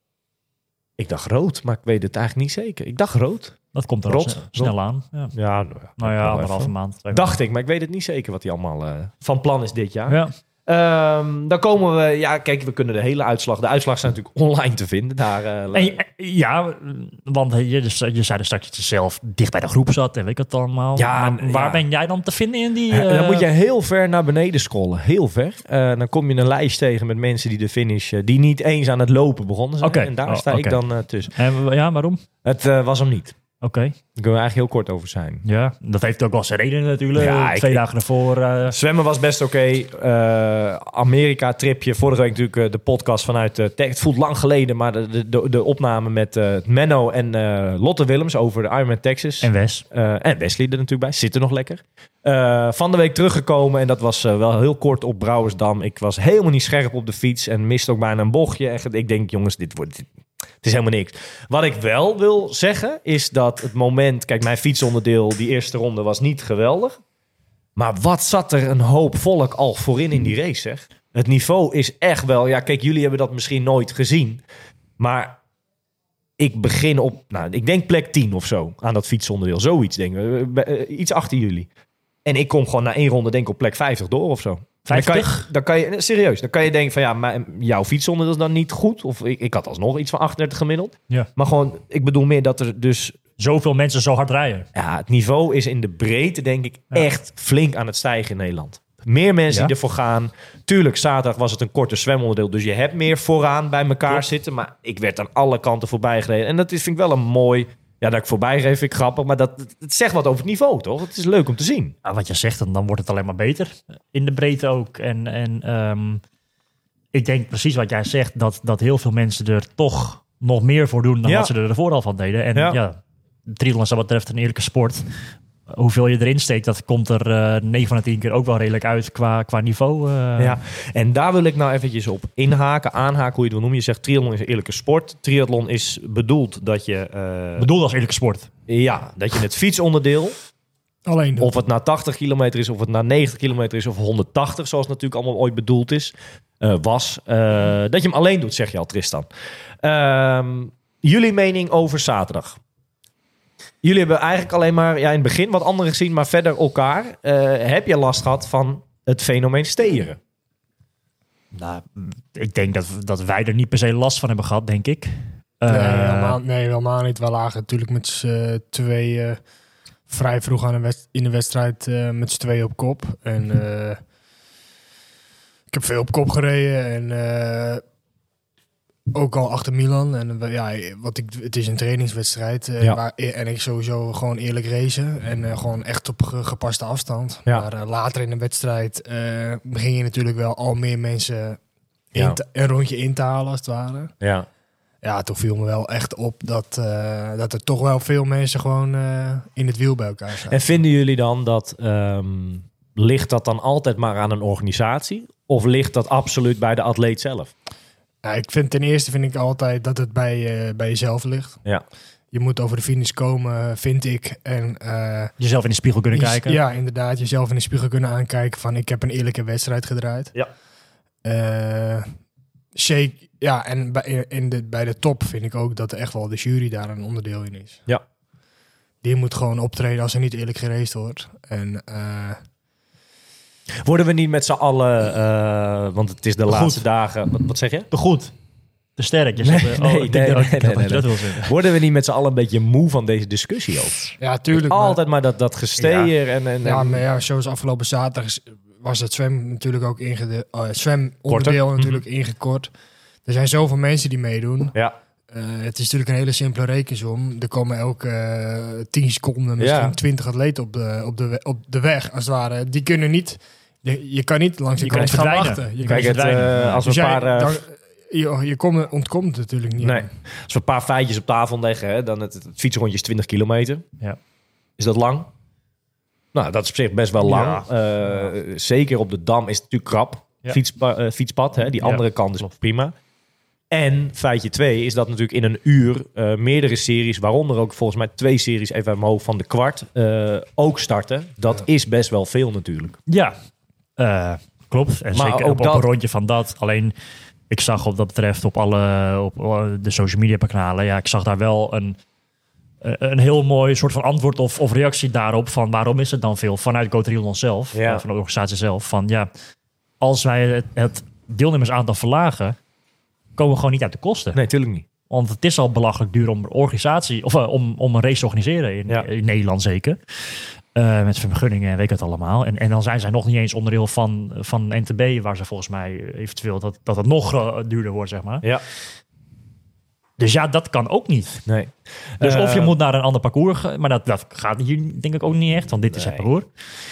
Ik dacht rood, maar ik weet het eigenlijk niet zeker. Ik dacht rood. Dat komt er Rot, al sne- snel aan. Ja. Ja, nou ja, Nou ja, nog anderhalve even. maand. twee Dacht ik, maar ik weet het niet zeker wat hij allemaal uh, van plan is dit jaar. maanden. Ja. Um, dan komen we... Ja, kijk, we kunnen de hele uitslag... De uitslag zijn natuurlijk online te vinden. Daar, uh, En, je- ja, want je, dus, je zei dus straks dat je zelf dicht bij de groep zat en weet ik het allemaal. Ja, Maar waar ja. ben jij dan te vinden in die... En dan uh, moet je heel ver naar beneden scrollen. Heel ver. Uh, dan kom je een lijst tegen met mensen die de finish... uh, die niet eens aan het lopen begonnen zijn. Oké. En daar Oh, sta ik oké. dan uh, tussen. En, ja, waarom? Het uh, was hem niet. Oké. Daar kunnen we eigenlijk heel kort over zijn. Ja, dat heeft ook wel zijn reden natuurlijk. Ja, ik- Twee ik- dagen ervoor. uh, Zwemmen was best oké. Uh, Amerika-tripje. Vorige week natuurlijk uh, de podcast vanuit... Uh, Tech. Het voelt lang geleden, maar de, de, de, de opname met uh, Menno en uh, Lotte Willems over de Ironman Texas. en Wes. Uh, en Wesley er natuurlijk bij. Zit er nog lekker. Uh, van de week teruggekomen. En dat was uh, wel heel kort op Brouwersdam. Ik was helemaal niet scherp op de fiets. En miste ook bijna een bochtje. En ik denk, jongens, dit wordt... Dit, het is helemaal niks. Wat ik wel wil zeggen, is dat het moment... Kijk, mijn fietsonderdeel, die eerste ronde was niet geweldig. Maar wat zat er een hoop volk al voorin in die race, zeg. Het niveau is echt wel... Ja, kijk, jullie hebben dat misschien nooit gezien. Maar ik begin op... Nou, ik denk plek tien of zo aan dat fietsonderdeel. Zoiets, denk ik. Iets achter jullie. En ik kom gewoon na één ronde denk ik op plek vijftig door of zo. vijftig? Dan kan, je, dan kan je... Serieus, dan kan je denken van... Ja, maar jouw fietsonderdeel is dan niet goed. Of ik, ik had alsnog iets van achtendertig gemiddeld. Ja. Maar gewoon, ik bedoel meer dat er dus... Zoveel mensen zo hard rijden. Ja, het niveau is in de breedte denk ik Ja. echt flink aan het stijgen in Nederland. Meer mensen Ja. die ervoor gaan. Tuurlijk, zaterdag was het een korte zwemonderdeel. Dus je hebt meer vooraan bij elkaar Klopt. zitten. Maar ik werd aan alle kanten voorbij gereden. En dat is, vind ik wel een mooi... Ja, dat ik voorbij reed vind ik grappig. Maar dat, het, het zegt wat over het niveau, toch? Het is leuk om te zien. Nou, wat je zegt, dan, dan wordt het alleen maar beter. In de breedte ook. En, en ehm, ik denk precies wat jij zegt. Dat, dat heel veel mensen er toch nog meer voor doen dan Ja. wat ze er ervoor al van deden. En Ja. ja, triathlon is wat dat betreft een eerlijke sport. Hoeveel je erin steekt, dat komt er uh, negen van de tien keer ook wel redelijk uit qua, qua niveau. uh. Ja, en daar wil ik nou eventjes op inhaken, aanhaken, hoe je het wil noemen. Je zegt triathlon is een eerlijke sport. Triathlon is bedoeld dat je... eh, Bedoeld als eerlijke sport. ja, dat je het fietsonderdeel... Alleen dat. Of het na tachtig kilometer is, of het na negentig kilometer is, of honderdtachtig, zoals het natuurlijk allemaal ooit bedoeld is, uh, was. Uh, dat je hem alleen doet, zeg je al, Tristan. Uh, jullie mening over zaterdag? Jullie hebben eigenlijk alleen maar ja, in het begin wat anderen gezien, maar verder elkaar. Uh, heb je last gehad van het fenomeen steren? Nou, ik denk dat, dat wij er niet per se last van hebben gehad, denk ik. Nee, Uh, helemaal, nee, helemaal niet. We lagen natuurlijk met z'n tweeën vrij vroeg aan de wed- in de wedstrijd uh, met z'n tweeën op kop. En uh, ik heb veel op kop gereden en uh, ook al achter Milan. En uh, ja, wat ik, het is een trainingswedstrijd uh, Ja. waar, en ik sowieso gewoon eerlijk racen en uh, gewoon echt op ge- gepaste afstand. Ja. Maar uh, later in de wedstrijd uh, begin je natuurlijk wel al meer mensen Ja. in te- een rondje in te halen als het ware. Ja. Ja, toen viel me wel echt op dat, uh, dat er toch wel veel mensen gewoon uh, in het wiel bij elkaar zaten. En vinden jullie dan dat, um, ligt dat dan altijd maar aan een organisatie? Of ligt dat absoluut bij de atleet zelf? Nou, ik vind ten eerste vind ik altijd dat het bij, uh, bij jezelf ligt. Ja. je moet over de finish komen, vind ik. En uh, Jezelf in de spiegel kunnen je, kijken. Ja, inderdaad. Jezelf in de spiegel kunnen aankijken van ik heb een eerlijke wedstrijd gedraaid. Ja. Uh, shake, ja, en bij, in de, bij de top vind ik ook dat echt wel de jury daar een onderdeel in is. Ja. Die moet gewoon optreden als er niet eerlijk geraced wordt. En uh, Worden we niet met z'n allen, uh, want het is de Goed. laatste dagen... Wat, wat zeg je? Te goed. Te sterk. Je Nee, zegt, uh, nee, oh, ik nee, denk nee, dat- ik nee, dacht dat je nee, dat wil zeggen. Worden we niet met z'n allen een beetje moe van deze discussie ook? ja, tuurlijk. maar- Altijd maar dat, dat gesteer en... en, Ja, en- maar ja, zoals afgelopen zaterdag is- was het zwem natuurlijk ook ingede- uh, zwemonderdeel Korter. natuurlijk ingekort. Er zijn zoveel mensen die meedoen. ja. Uh, het is natuurlijk een hele simpele rekensom. Er komen elke uh, tien seconden misschien Ja. twintig atleten op de, op, de, we- op de weg, als het ware. Die kunnen niet... Je, je kan niet langs de Je kan kant niet gaan verdwijnen. wachten. Je Je kan Kijk, kan het, verdwijnen. uh, als we dus een jij- paar... uh, dan, je je komt, ontkomt natuurlijk niet. Nee. Als we een paar feitjes op tafel leggen, hè, dan het, het fietsrondje is twintig kilometer. Ja. Is dat lang? Nou, dat is op zich best wel lang. Ja. Uh, zeker op de Dam is het natuurlijk krap. Ja. Fietspa- uh, fietspad, hè. Die Ja, andere kant is klopt. prima. En feitje twee is dat natuurlijk in een uur uh, meerdere series, waaronder ook volgens mij twee series, even uit mijn hoofd van de kwart, uh, ook starten. Dat Ja. is best wel veel natuurlijk. Ja, uh, klopt. En Maar zeker ook op, op dat- een rondje van dat. Alleen, ik zag wat dat betreft op alle op alle de social media kanalen, ja, ik zag daar wel een, een heel mooi soort van antwoord of, of reactie daarop van waarom is het dan veel vanuit GoTriathlon zelf, Ja. uh, van de organisatie zelf, van ja, als wij het, het deelnemersaantal verlagen, komen we gewoon niet uit de kosten. Nee, natuurlijk niet. Want het is al belachelijk duur om een organisatie of uh, om, om een race te organiseren in, Ja. in Nederland zeker. Uh, met vergunningen en weet ik het allemaal. En, en dan zijn zij nog niet eens onderdeel van, van N T B, waar ze volgens mij eventueel dat, dat het nog uh, duurder wordt, zeg maar. Ja, Dus ja, dat kan ook niet. nee. Dus Uh, of je moet naar een ander parcours, ge- maar dat, dat gaat hier denk ik ook niet echt, want dit is het Nee. parcours.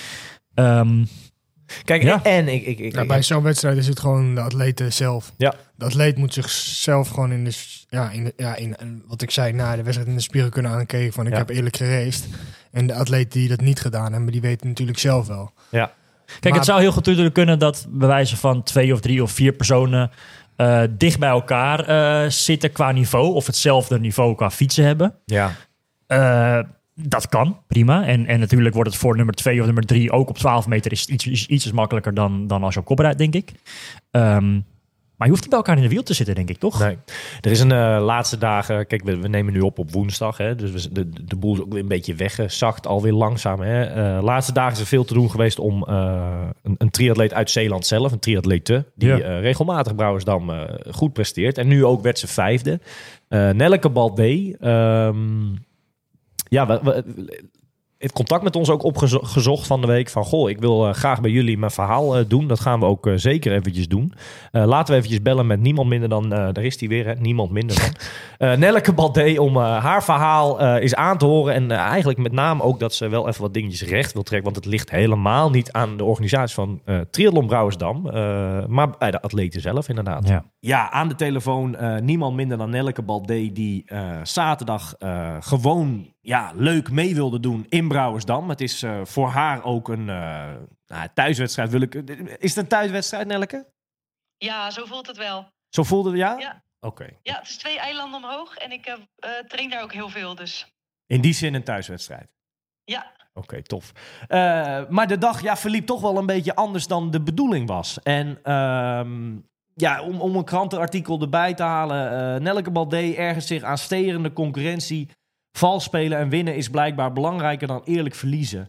Um, Kijk, Ja. en ik... ik, ik, Ja, ik- bij zo'n wedstrijd is het gewoon de atleten zelf. Ja. De atleet moet zichzelf gewoon in de, s- ja, in de, ja, in, in- wat ik zei, na de wedstrijd in de spiegel kunnen aankijken van ik Ja. heb eerlijk geraced. En de atleten die dat niet gedaan hebben, die weten natuurlijk zelf wel. ja. Kijk, Maar- het zou heel goed natuurlijk kunnen dat bij wijze van twee of drie of vier personen uh, dicht bij elkaar uh, zitten qua niveau, of hetzelfde niveau qua fietsen hebben. Ja. Uh, dat kan, prima. En, en natuurlijk wordt het voor nummer twee of nummer drie ook op twaalf meter is het iets, iets, iets makkelijker dan, dan als je op kop rijdt, denk ik. Um, maar je hoeft niet bij elkaar in de wiel te zitten, denk ik, toch? Nee. Er is een uh, laatste dagen... Kijk, we, we nemen nu op op woensdag. Hè, dus we, de, de boel is ook weer een beetje weggezakt. Alweer langzaam. Hè. Uh, laatste dagen is er veel te doen geweest om uh, een, een triatleet uit Zeeland zelf. Een triatlete. Die Ja. uh, regelmatig Brouwersdam uh, goed presteert. En nu ook werd ze vijfde. Uh, Nelleke Baldé. Um, ja, we, we, heeft contact met ons ook opgezocht van de week. Van, goh, ik wil uh, graag bij jullie mijn verhaal uh, doen. Dat gaan we ook uh, zeker eventjes doen. Uh, laten we eventjes bellen met niemand minder dan... Uh, daar is hij weer, hè? Niemand minder dan... Uh, Nelleke Baldé om uh, haar verhaal uh, eens aan te horen. En uh, eigenlijk met name ook dat ze wel even wat dingetjes recht wil trekken. Want het ligt helemaal niet aan de organisatie van uh, Triathlon Brouwersdam. Uh, maar bij de atleten zelf, inderdaad. Ja. Ja, aan de telefoon uh, niemand minder dan Nelleke Baldé... die uh, zaterdag uh, gewoon ja, leuk mee wilde doen in Brouwersdam. Het is uh, voor haar ook een uh, nou, thuiswedstrijd. Wil ik, is het een thuiswedstrijd, Nelleke? Ja, zo voelt het wel. Zo voelde het, ja? Ja. Oké. Okay. Ja, het is twee eilanden omhoog en ik uh, uh, train daar ook heel veel, dus In die zin een thuiswedstrijd? ja. Oké, okay, tof. Uh, maar de dag ja, verliep toch wel een beetje anders dan de bedoeling was. En um, ja, om, om een krantenartikel erbij te halen... Uh, Nelleke Baldé ergert zich aan sterende concurrentie... Vals spelen en winnen is blijkbaar belangrijker dan eerlijk verliezen.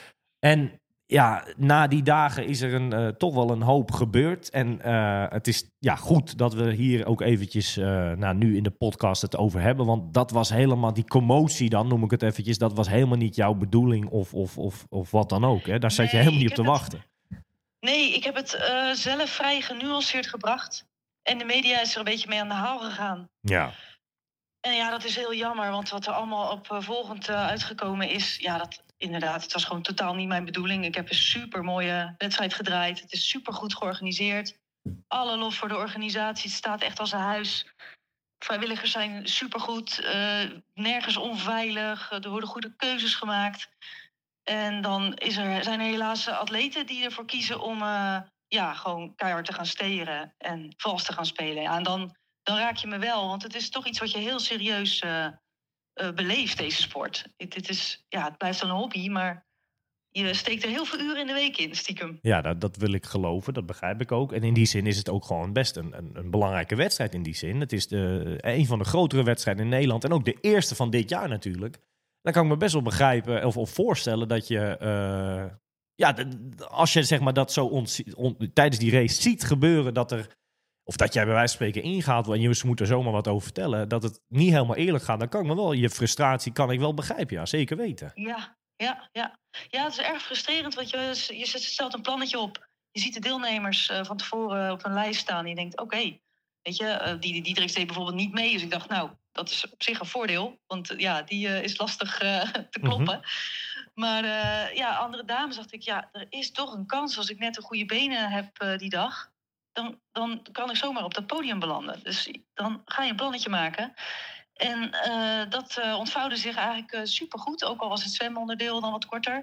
En ja, na die dagen is er een, uh, toch wel een hoop gebeurd. En uh, het is ja, goed dat we hier ook eventjes uh, nou, nu in de podcast het over hebben. Want dat was helemaal, die commotie dan, noem ik het eventjes... dat was helemaal niet jouw bedoeling of, of, of, of wat dan ook. Hè? Daar zat Nee, je helemaal niet ik op te heb wachten. Het, nee, ik heb het uh, zelf vrij genuanceerd gebracht. En de media is er een beetje mee aan de haal gegaan. Ja. En ja, dat is heel jammer, want wat er allemaal op uh, volgend uh, uitgekomen is... ja, dat inderdaad, het was gewoon totaal niet mijn bedoeling. Ik heb een super mooie wedstrijd gedraaid. Het is super goed georganiseerd. Alle lof voor de organisatie. Het staat echt als een huis. Vrijwilligers zijn supergoed. Uh, nergens onveilig. Er worden goede keuzes gemaakt. En dan is er, zijn er helaas atleten die ervoor kiezen om uh, ja, gewoon keihard te gaan steren en vals te gaan spelen. Ja, en dan... dan raak je me wel. Want het is toch iets wat je heel serieus uh, uh, beleef, deze sport. Het, het, is, ja, het blijft een hobby, maar je steekt er heel veel uren in de week in, stiekem. Ja, dat, dat wil ik geloven, dat begrijp ik ook. En in die zin is het ook gewoon best een, een, een belangrijke wedstrijd in die zin. Het is de, een van de grotere wedstrijden in Nederland en ook de eerste van dit jaar natuurlijk. Dan kan ik me best wel begrijpen of, of voorstellen dat je... Uh, ja, de, als je zeg maar dat zo ont, on, tijdens die race ziet gebeuren dat er... Of dat jij bij wijze van spreken ingaat en je moet er zomaar wat over vertellen. Dat het niet helemaal eerlijk gaat. Dan kan ik me wel, je frustratie kan ik wel begrijpen. Ja, zeker weten. Ja, ja, ja. Ja, het is erg frustrerend. Want je, je stelt een plannetje op. Je ziet de deelnemers uh, van tevoren op een lijst staan. En je denkt, oké, okay, weet je, uh, die, die Diederik deed bijvoorbeeld niet mee. Dus ik dacht, nou, dat is op zich een voordeel. Want uh, ja, die uh, is lastig uh, te kloppen. Mm-hmm. Maar uh, ja, andere dames dacht ik, ja, er is toch een kans als ik net een goede benen heb uh, die dag. Dan, dan kan ik zomaar op dat podium belanden. Dus dan ga je een plannetje maken. En uh, dat uh, ontvouwde zich eigenlijk uh, supergoed. Ook al was het zwemonderdeel dan wat korter.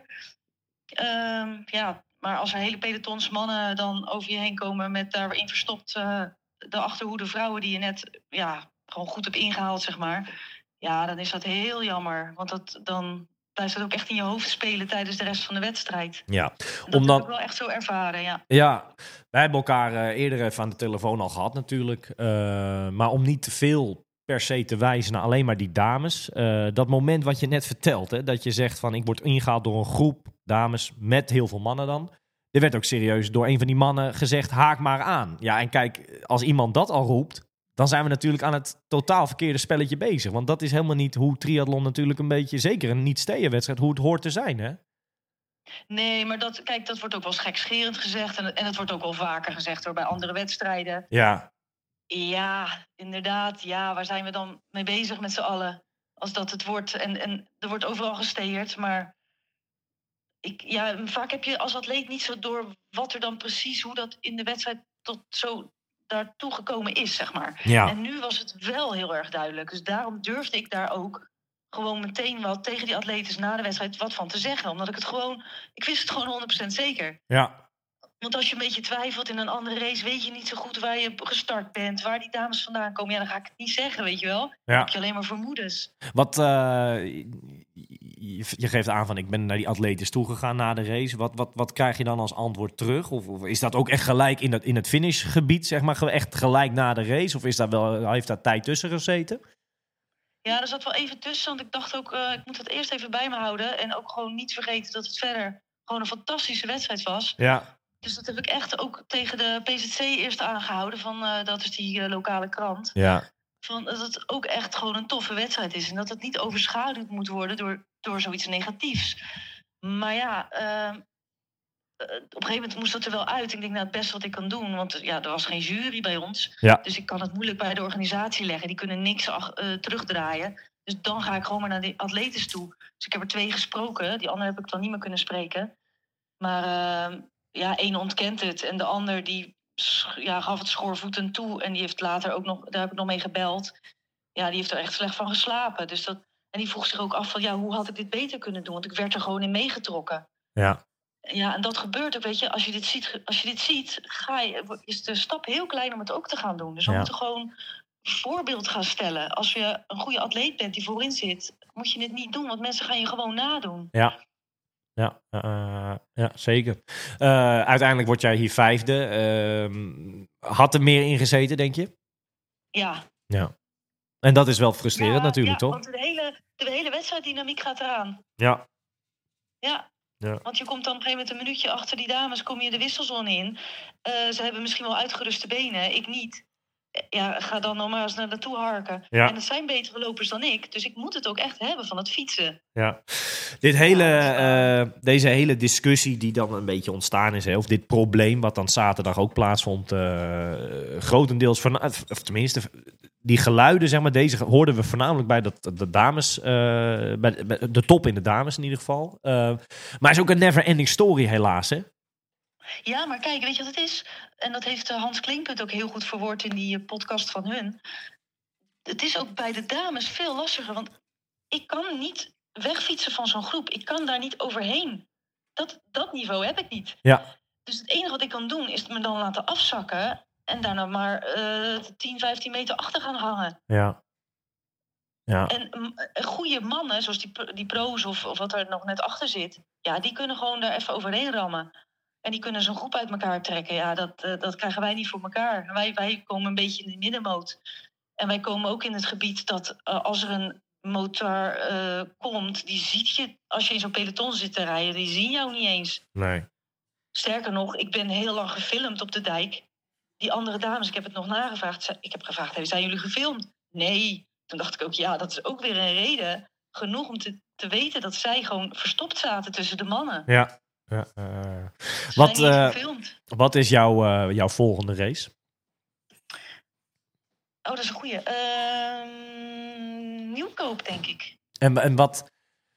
Uh, ja, maar als er hele pelotons mannen dan over je heen komen... met daarin verstopt uh, de achterhoede vrouwen... die je net ja, gewoon goed hebt ingehaald, zeg maar. Ja, dan is dat heel jammer. Want dat, dan blijft het ook echt in je hoofd spelen... tijdens de rest van de wedstrijd. Ja, dat omdat... heb ik wel echt zo ervaren, ja. Ja, wij hebben elkaar uh, eerder even aan de telefoon al gehad natuurlijk. Uh, maar om niet te veel... per se te wijzen naar alleen maar die dames. Uh, dat moment wat je net vertelt, hè, dat je zegt van ik word ingehaald door een groep dames met heel veel mannen dan. Er werd ook serieus door een van die mannen gezegd, haak maar aan. Ja, en kijk, als iemand dat al roept, dan zijn we natuurlijk aan het totaal verkeerde spelletje bezig. Want dat is helemaal niet hoe triathlon natuurlijk een beetje, zeker een niet-steeënwedstrijd, hoe het hoort te zijn, hè? Nee, maar dat, kijk, dat wordt ook wel eens gekscherend gezegd. En, en het wordt ook wel vaker gezegd door bij andere wedstrijden. Ja. Ja, inderdaad. Ja, waar zijn we dan mee bezig met z'n allen? Als dat het wordt. En, en er wordt overal gesteerd. Maar ik, ja, vaak heb je als atleet niet zo door wat er dan precies... hoe dat in de wedstrijd tot zo daartoe gekomen is, zeg maar. Ja. En nu was het wel heel erg duidelijk. Dus daarom durfde ik daar ook gewoon meteen wel tegen die atleten na de wedstrijd wat van te zeggen. Omdat ik het gewoon... Ik wist het gewoon honderd procent zeker. Ja. Want als je een beetje twijfelt in een andere race... weet je niet zo goed waar je gestart bent... waar die dames vandaan komen. Ja, dan ga ik het niet zeggen, weet je wel. Dan ja. heb je alleen maar vermoedens. Wat, uh, je, je geeft aan van... ik ben naar die atletes toegegaan na de race. Wat, wat, wat krijg je dan als antwoord terug? Of, of is dat ook echt gelijk in, dat, in het finishgebied, zeg maar? Echt gelijk na de race? Of is daar wel, heeft daar tijd tussen gezeten? Ja, er zat wel even tussen. Want ik dacht ook, uh, ik moet dat eerst even bij me houden. En ook gewoon niet vergeten dat het verder... gewoon een fantastische wedstrijd was. Ja. Dus dat heb ik echt ook tegen de P Z C eerst aangehouden. Van, uh, dat is die uh, lokale krant. Ja. Van, dat het ook echt gewoon een toffe wedstrijd is. En dat het niet overschaduwd moet worden door, door zoiets negatiefs. Maar ja, uh, op een gegeven moment moest dat er wel uit. Ik denk, nou, het beste wat ik kan doen. Want ja, er was geen jury bij ons. Ja. Dus ik kan het moeilijk bij de organisatie leggen. Die kunnen niks uh, terugdraaien. Dus dan ga ik gewoon maar naar de atletes toe. Dus ik heb er twee gesproken. Die andere heb ik dan niet meer kunnen spreken. Maar... Uh, Ja, één ontkent het en de ander die ja, gaf het schoorvoetend toe. En die heeft later ook nog, daar heb ik nog mee gebeld. Ja, die heeft er echt slecht van geslapen. Dus dat, en die vroeg zich ook af van, ja, hoe had ik dit beter kunnen doen? Want ik werd er gewoon in meegetrokken. Ja. Ja, en dat gebeurt ook, weet je. Als je dit ziet, als je dit ziet ga je, is de stap heel klein om het ook te gaan doen. Dus we ja. moeten gewoon voorbeeld gaan stellen. Als je een goede atleet bent die voorin zit, moet je dit niet doen. Want mensen gaan je gewoon nadoen. Ja. Ja, uh, ja, zeker. Uh, uiteindelijk word jij hier vijfde. Uh, had er meer in gezeten, denk je? Ja. Ja. En dat is wel frustrerend ja, natuurlijk, ja, toch? Want de hele, de hele wedstrijddynamiek gaat eraan. Ja. Ja. Ja. Want je komt dan op een gegeven moment een minuutje achter die dames, kom je de wisselzone in. Uh, ze hebben misschien wel uitgeruste benen, ik niet. Ja, ga dan nog maar eens naar naartoe harken. Ja. En het zijn betere lopers dan ik, dus ik moet het ook echt hebben van het fietsen. Ja, dit hele, ja, uh, deze hele discussie die dan een beetje ontstaan is, hè, of dit probleem wat dan zaterdag ook plaatsvond, uh, grotendeels van, of tenminste, die geluiden, zeg maar, deze hoorden we voornamelijk bij dat, de dames, uh, bij, bij de top in de dames in ieder geval. Uh, maar is ook een never-ending story helaas, hè? Ja, maar kijk, weet je wat het is? En dat heeft Hans Klinkpunt ook heel goed verwoord in die podcast van hun. Het is ook bij de dames veel lastiger, want ik kan niet wegfietsen van zo'n groep. Ik kan daar niet overheen. Dat, dat niveau heb ik niet. Ja. Dus het enige wat ik kan doen is me dan laten afzakken en daarna maar uh, tien, vijftien meter achter gaan hangen. Ja. Ja. En mm, goede mannen, zoals die, die pro's of, of wat er nog net achter zit... ja, die kunnen gewoon er even overheen rammen. En die kunnen zo'n groep uit elkaar trekken. Ja, dat, uh, dat krijgen wij niet voor elkaar. Wij, wij komen een beetje in de middenmoot. En wij komen ook in het gebied dat uh, als er een motor uh, komt... die ziet je, als je in zo'n peloton zit te rijden... die zien jou niet eens. Nee. Sterker nog, ik ben heel lang gefilmd op de dijk. Die andere dames, ik heb het nog nagevraagd. Ik heb gevraagd, zijn jullie gefilmd? Nee. Toen dacht ik ook, ja, dat is ook weer een reden genoeg om te, te weten... dat zij gewoon verstopt zaten tussen de mannen. Ja. ja uh, Ze wat, zijn niet uh, gefilmd. wat is jouw, uh, jouw volgende race? Oh, dat is een goeie. Uh, Nieuwkoop, denk ik. En, en wat...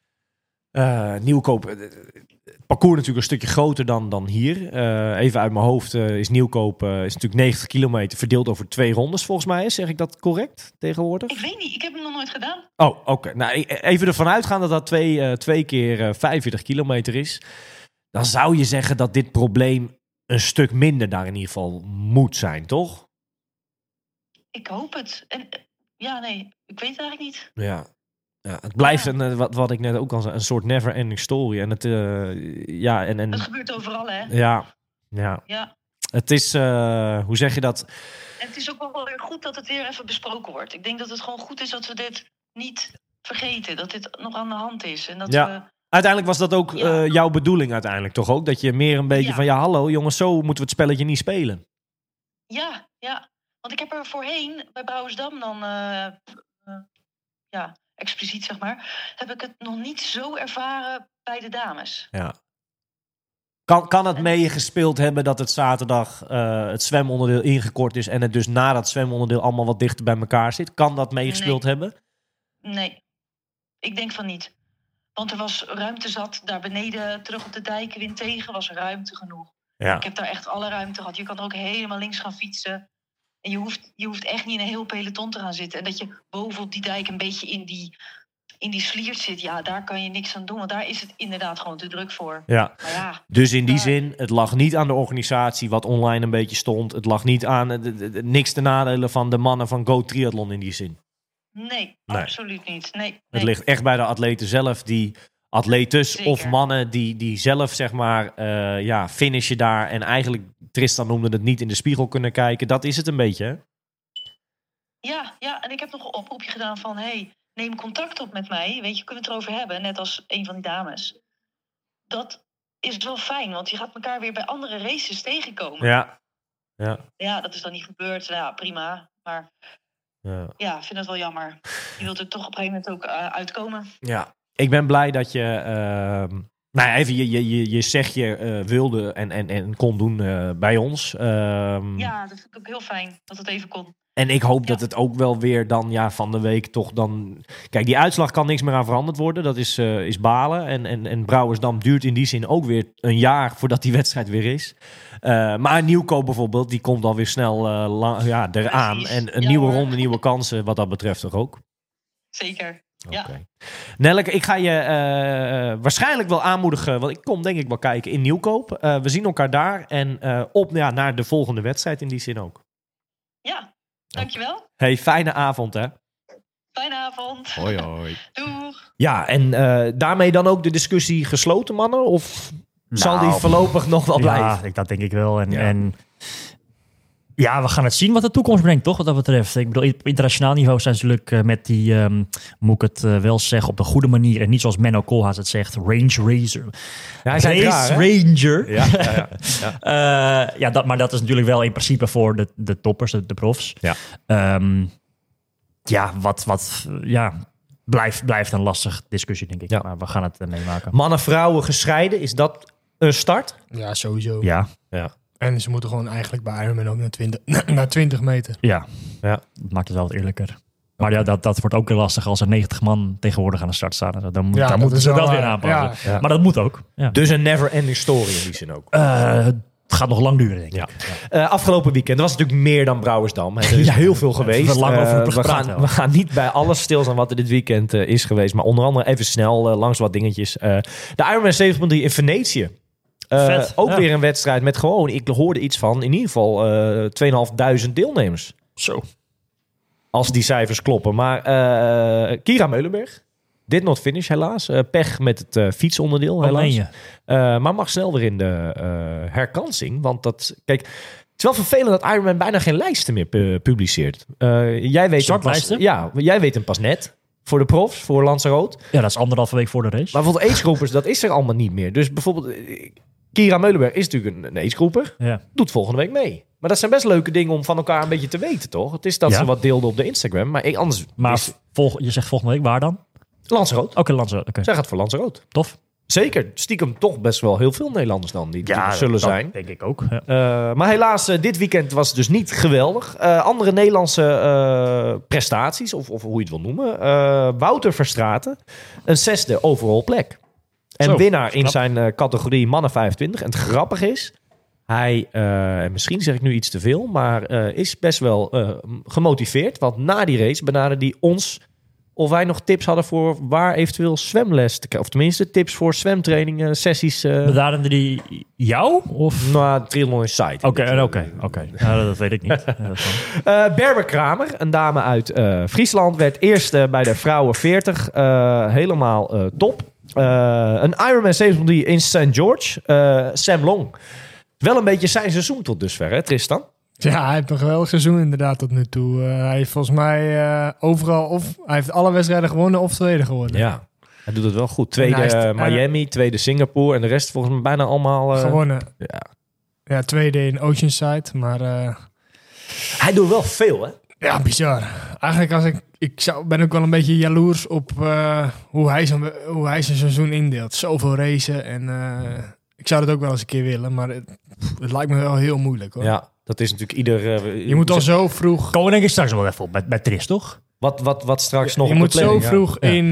Uh, Nieuwkoop... Het parcours natuurlijk een stukje groter dan, dan hier. Uh, even uit mijn hoofd uh, is Nieuwkoop uh, is natuurlijk negentig kilometer... verdeeld over twee rondes volgens mij. Zeg ik dat correct tegenwoordig? Ik weet niet. Ik heb hem nog nooit gedaan. Oh, oké. Okay. Nou, even ervan uitgaan dat dat twee, uh, twee keer uh, vijfenveertig kilometer is. Dan zou je zeggen dat dit probleem een stuk minder daar in ieder geval moet zijn, toch? Ik hoop het. En, ja, nee. Ik weet het eigenlijk niet. Ja. Ja, het blijft, ja. een, wat, wat ik net ook al zei, een soort never-ending story. En het, uh, ja, en, en, het gebeurt overal, hè? Ja, ja. ja. Het is, uh, hoe zeg je dat? En het is ook wel weer goed dat het weer even besproken wordt. Ik denk dat het gewoon goed is dat we dit niet vergeten. Dat dit nog aan de hand is. En dat ja. we... Uiteindelijk was dat ook ja. uh, jouw bedoeling uiteindelijk toch ook? Dat je meer een beetje ja. van, ja hallo jongens, zo moeten we het spelletje niet spelen. Ja, ja. Want ik heb er voorheen, bij Brouwersdam dan, uh, uh, ja, expliciet zeg maar, heb ik het nog niet zo ervaren bij de dames. Ja. Kan, kan het meegespeeld hebben dat het zaterdag uh, het zwemonderdeel ingekort is en het dus na dat zwemonderdeel allemaal wat dichter bij elkaar zit? Kan dat meegespeeld nee. hebben? Nee, ik denk van niet. Want er was ruimte zat daar beneden, terug op de dijk, wind tegen, was ruimte genoeg. Ja. Ik heb daar echt alle ruimte gehad. Je kan er ook helemaal links gaan fietsen. En je hoeft, je hoeft echt niet in een heel peloton te gaan zitten. En dat je boven op die dijk een beetje in die, in die sliert zit, ja, daar kan je niks aan doen. Want daar is het inderdaad gewoon te druk voor. Ja. Maar ja, dus in die daar... zin, het lag niet aan de organisatie wat online een beetje stond. Het lag niet aan, de, de, de, niks te nadelen van de mannen van Go Triathlon in die zin. Nee, nee. absoluut niet. Nee, nee. Het ligt echt bij de atleten zelf, die atletes Zeker. of mannen die, die zelf zeg maar uh, ja, finishen daar en eigenlijk, Tristan noemde het, niet in de spiegel kunnen kijken. Dat is het een beetje, hè? Ja, ja, en ik heb nog een oproepje gedaan van, hey, neem contact op met mij. Weet je, kunnen we het erover hebben, net als een van die dames. Dat is wel fijn, want je gaat elkaar weer bij andere races tegenkomen. Ja. Ja, ja dat is dan niet gebeurd. Nou ja, prima. Maar ja, ja ik vind het wel jammer. Je wilt er toch op een gegeven moment ook uh, uitkomen. Ja, ik ben blij dat je... Uh, nou ja, even je, je, je, je zegje uh, wilde en, en, en kon doen uh, bij ons. Um, ja, dat vind ik ook heel fijn dat het even kon. En ik hoop ja. dat het ook wel weer dan ja, van de week toch dan... Kijk, die uitslag kan niks meer aan veranderd worden. Dat is, uh, is balen. En, en, en Brouwersdam duurt in die zin ook weer een jaar voordat die wedstrijd weer is. Uh, maar Nieuwkoop bijvoorbeeld, die komt alweer snel uh, lang, ja, eraan. Precies. En een ja, nieuwe hoor. ronde, nieuwe kansen wat dat betreft toch ook? Zeker, okay. ja. Nelleke, ik ga je uh, waarschijnlijk wel aanmoedigen, want ik kom denk ik wel kijken in Nieuwkoop. Uh, we zien elkaar daar en uh, op ja, naar de volgende wedstrijd in die zin ook. Ja. Dankjewel. Hey, fijne avond hè. Fijne avond. Hoi hoi. Doeg. Ja, en uh, daarmee dan ook de discussie gesloten, mannen? Of nou, zal die voorlopig nog wel blijven? Ja, ik, dat denk ik wel. En ja. en ja, we gaan het zien wat de toekomst brengt, toch? Wat dat betreft. Ik bedoel, op internationaal niveau zijn ze natuurlijk uh, met die, um, moet ik het uh, wel zeggen, op de goede manier. En niet zoals Menno Koolhaas het zegt, range racer. Ja, hij zei Race raar, ranger. Ja, ja, ja. uh, ja dat, maar dat is natuurlijk wel in principe voor de, de toppers, de, de profs. Ja, um, ja wat, wat, ja, blijft, blijft een lastige discussie, denk ik. Ja. Maar we gaan het uh, meemaken. Mannen, vrouwen gescheiden, is dat een start? Ja, sowieso. Ja. Ja. En ze moeten gewoon eigenlijk bij Ironman ook naar twintig, naar twintig meter. Ja, ja. Dat maakt het wel wat eerlijker. Maar ja, dat, dat wordt ook weer lastig als er negentig man tegenwoordig aan de start staan. Dan, dan, ja, daar moeten ze dat weer aanpassen. Ja, ja. Maar dat moet ook. Ja. Dus een never-ending story in die zin ook. Uh, het gaat nog lang duren, denk ik. Ja. Ja. Uh, afgelopen weekend, er was natuurlijk meer dan Brouwersdam. Hè. Er is ja, heel veel geweest. We, lang over uh, we, gaan, we gaan niet bij alles stilstaan wat er dit weekend uh, is geweest. Maar onder andere even snel uh, langs wat dingetjes. Uh, de Ironman zeventig punt drie in Venetië. Uh, ook ja. weer een wedstrijd met gewoon, ik hoorde iets van in ieder geval uh, tweeduizend vijfhonderd deelnemers. Zo. Als die cijfers kloppen. Maar uh, Kira Meulenberg, did not finish helaas. Uh, pech met het uh, fietsonderdeel helaas. meen je? Uh, maar mag snel weer in de uh, herkansing. Want dat, kijk, het is wel vervelend dat Ironman bijna geen lijsten meer pu- publiceert. Uh, jij weet hem pas, Startlijsten? ja, jij weet hem pas net. Voor de profs, voor Lanzarote. Ja, dat is anderhalve week voor de race. Maar bijvoorbeeld agegroepers, dat is er allemaal niet meer. Dus bijvoorbeeld, uh, Kira Meulenberg is natuurlijk een, een agegroeper. Ja. Doet volgende week mee. Maar dat zijn best leuke dingen om van elkaar een beetje te weten, toch? Het is dat Ja. ze wat deelden op de Instagram. Maar ik, anders Maar is volg, je zegt volgende week, waar dan? Lanzarote. Oké, Lanzarote. Oké, Zij gaat voor Lanzarote. tof. Zeker. Stiekem toch best wel heel veel Nederlanders dan die die er zullen dat zijn. denk ik ook. Ja. Uh, maar helaas, uh, dit weekend was het dus niet geweldig. Uh, andere Nederlandse uh, prestaties, of, of hoe je het wil noemen. Uh, Wouter Verstraeten, een zesde overall plek. En Zo, winnaar in knap. zijn uh, categorie mannen vijfentwintig. En het grappige is, hij, uh, en misschien zeg ik nu iets te veel, maar uh, is best wel uh, gemotiveerd. Want na die race benaderde hij ons of wij nog tips hadden voor waar eventueel zwemles te krijgen. Of tenminste tips voor zwemtrainingen, sessies. Uh, Bedarende die jou? Of... nou, Triathlon Insight. Oké, oké, oké. Ja, dat weet ik niet. Ja, dat kan. Uh, Berber Kramer, een dame uit uh, Friesland, werd eerste bij de vrouwen veertig. Uh, helemaal uh, top. Uh, een Ironman zevenhonderd in Saint George. Uh, Sam Long. Wel een beetje zijn seizoen tot dusver, hè Tristan? Ja, hij heeft een geweldig seizoen inderdaad tot nu toe. Uh, hij heeft volgens mij uh, overal, of hij heeft alle wedstrijden gewonnen of tweede geworden. Ja, hij doet het wel goed. Tweede En hij is- uh, Miami, tweede Singapore en de rest volgens mij bijna allemaal... Uh, Gewonnen. Ja. Ja, tweede in Oceanside, maar uh, Hij doet wel veel, hè? ja, bizar. Eigenlijk als ik, ik zou, ben ook wel een beetje jaloers op uh, hoe, hij zijn, hoe hij zijn seizoen indeelt. Zoveel racen en uh, ik zou dat ook wel eens een keer willen, maar het, het lijkt me wel heel moeilijk hoor. Ja, dat is natuurlijk ieder... Uh, Je moet al zo vroeg... Komen we denk ik straks nog wel even op met, met Tris, toch? Wat, wat, wat straks nog je op de moet zo planning, ja. vroeg Ja. in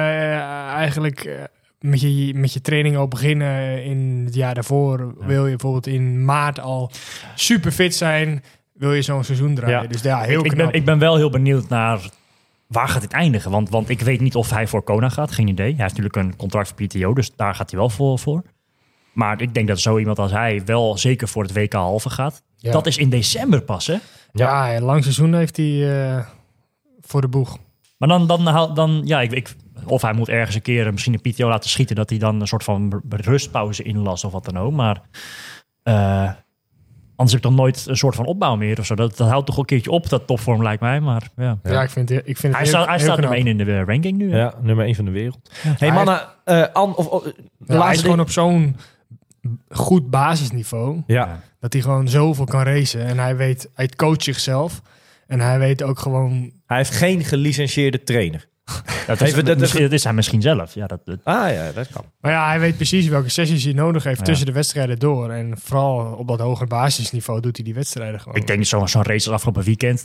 uh, eigenlijk uh, met, je, met je training al beginnen in het jaar daarvoor. Ja. Wil je bijvoorbeeld in maart al super fit zijn, wil je zo'n seizoen draaien. Ja. Dus ja, heel ik, ik, knap. ben, ik ben wel heel benieuwd naar waar gaat dit eindigen. Want, want ik weet niet of hij voor Kona gaat. Geen idee. Hij heeft natuurlijk een contract voor P T O, dus daar gaat hij wel voor. voor. Maar ik denk dat zo iemand als hij wel zeker voor het W K halve gaat. Ja. Dat is in december pas, hè? Ja, een lang seizoen heeft hij uh, voor de boeg. Maar dan, dan, haal- dan ja, ik, ik, of hij moet ergens een keer misschien een P T O laten schieten, dat hij dan een soort van rustpauze inlast of wat dan ook. Maar uh, anders heb je toch nooit een soort van opbouw meer of zo. Dat, dat houdt toch een keertje op, dat topvorm lijkt mij. Maar ja. Ja, ik vind, het- ik vind het Hij heel, staat, hij heel staat knap. nummer één in de ranking nu. hè? Ja, nummer één van de wereld. Hey Hij mannen, uh, An, of, of, Ja, laatste hij is ding- gewoon op zo'n goed basisniveau Ja, dat hij gewoon zoveel kan racen. En hij weet, hij coacht zichzelf. En hij weet ook gewoon... hij heeft geen gelicentieerde trainer. Dat is, Even, dat- misschien, dat is hij misschien zelf. Ja, dat, dat- Ah ja, dat kan. Maar ja, hij weet precies welke sessies hij nodig heeft Ja. tussen de wedstrijden door. En vooral op dat hoger basisniveau doet hij die wedstrijden gewoon. ik denk zo'n zo'n race als afgelopen weekend.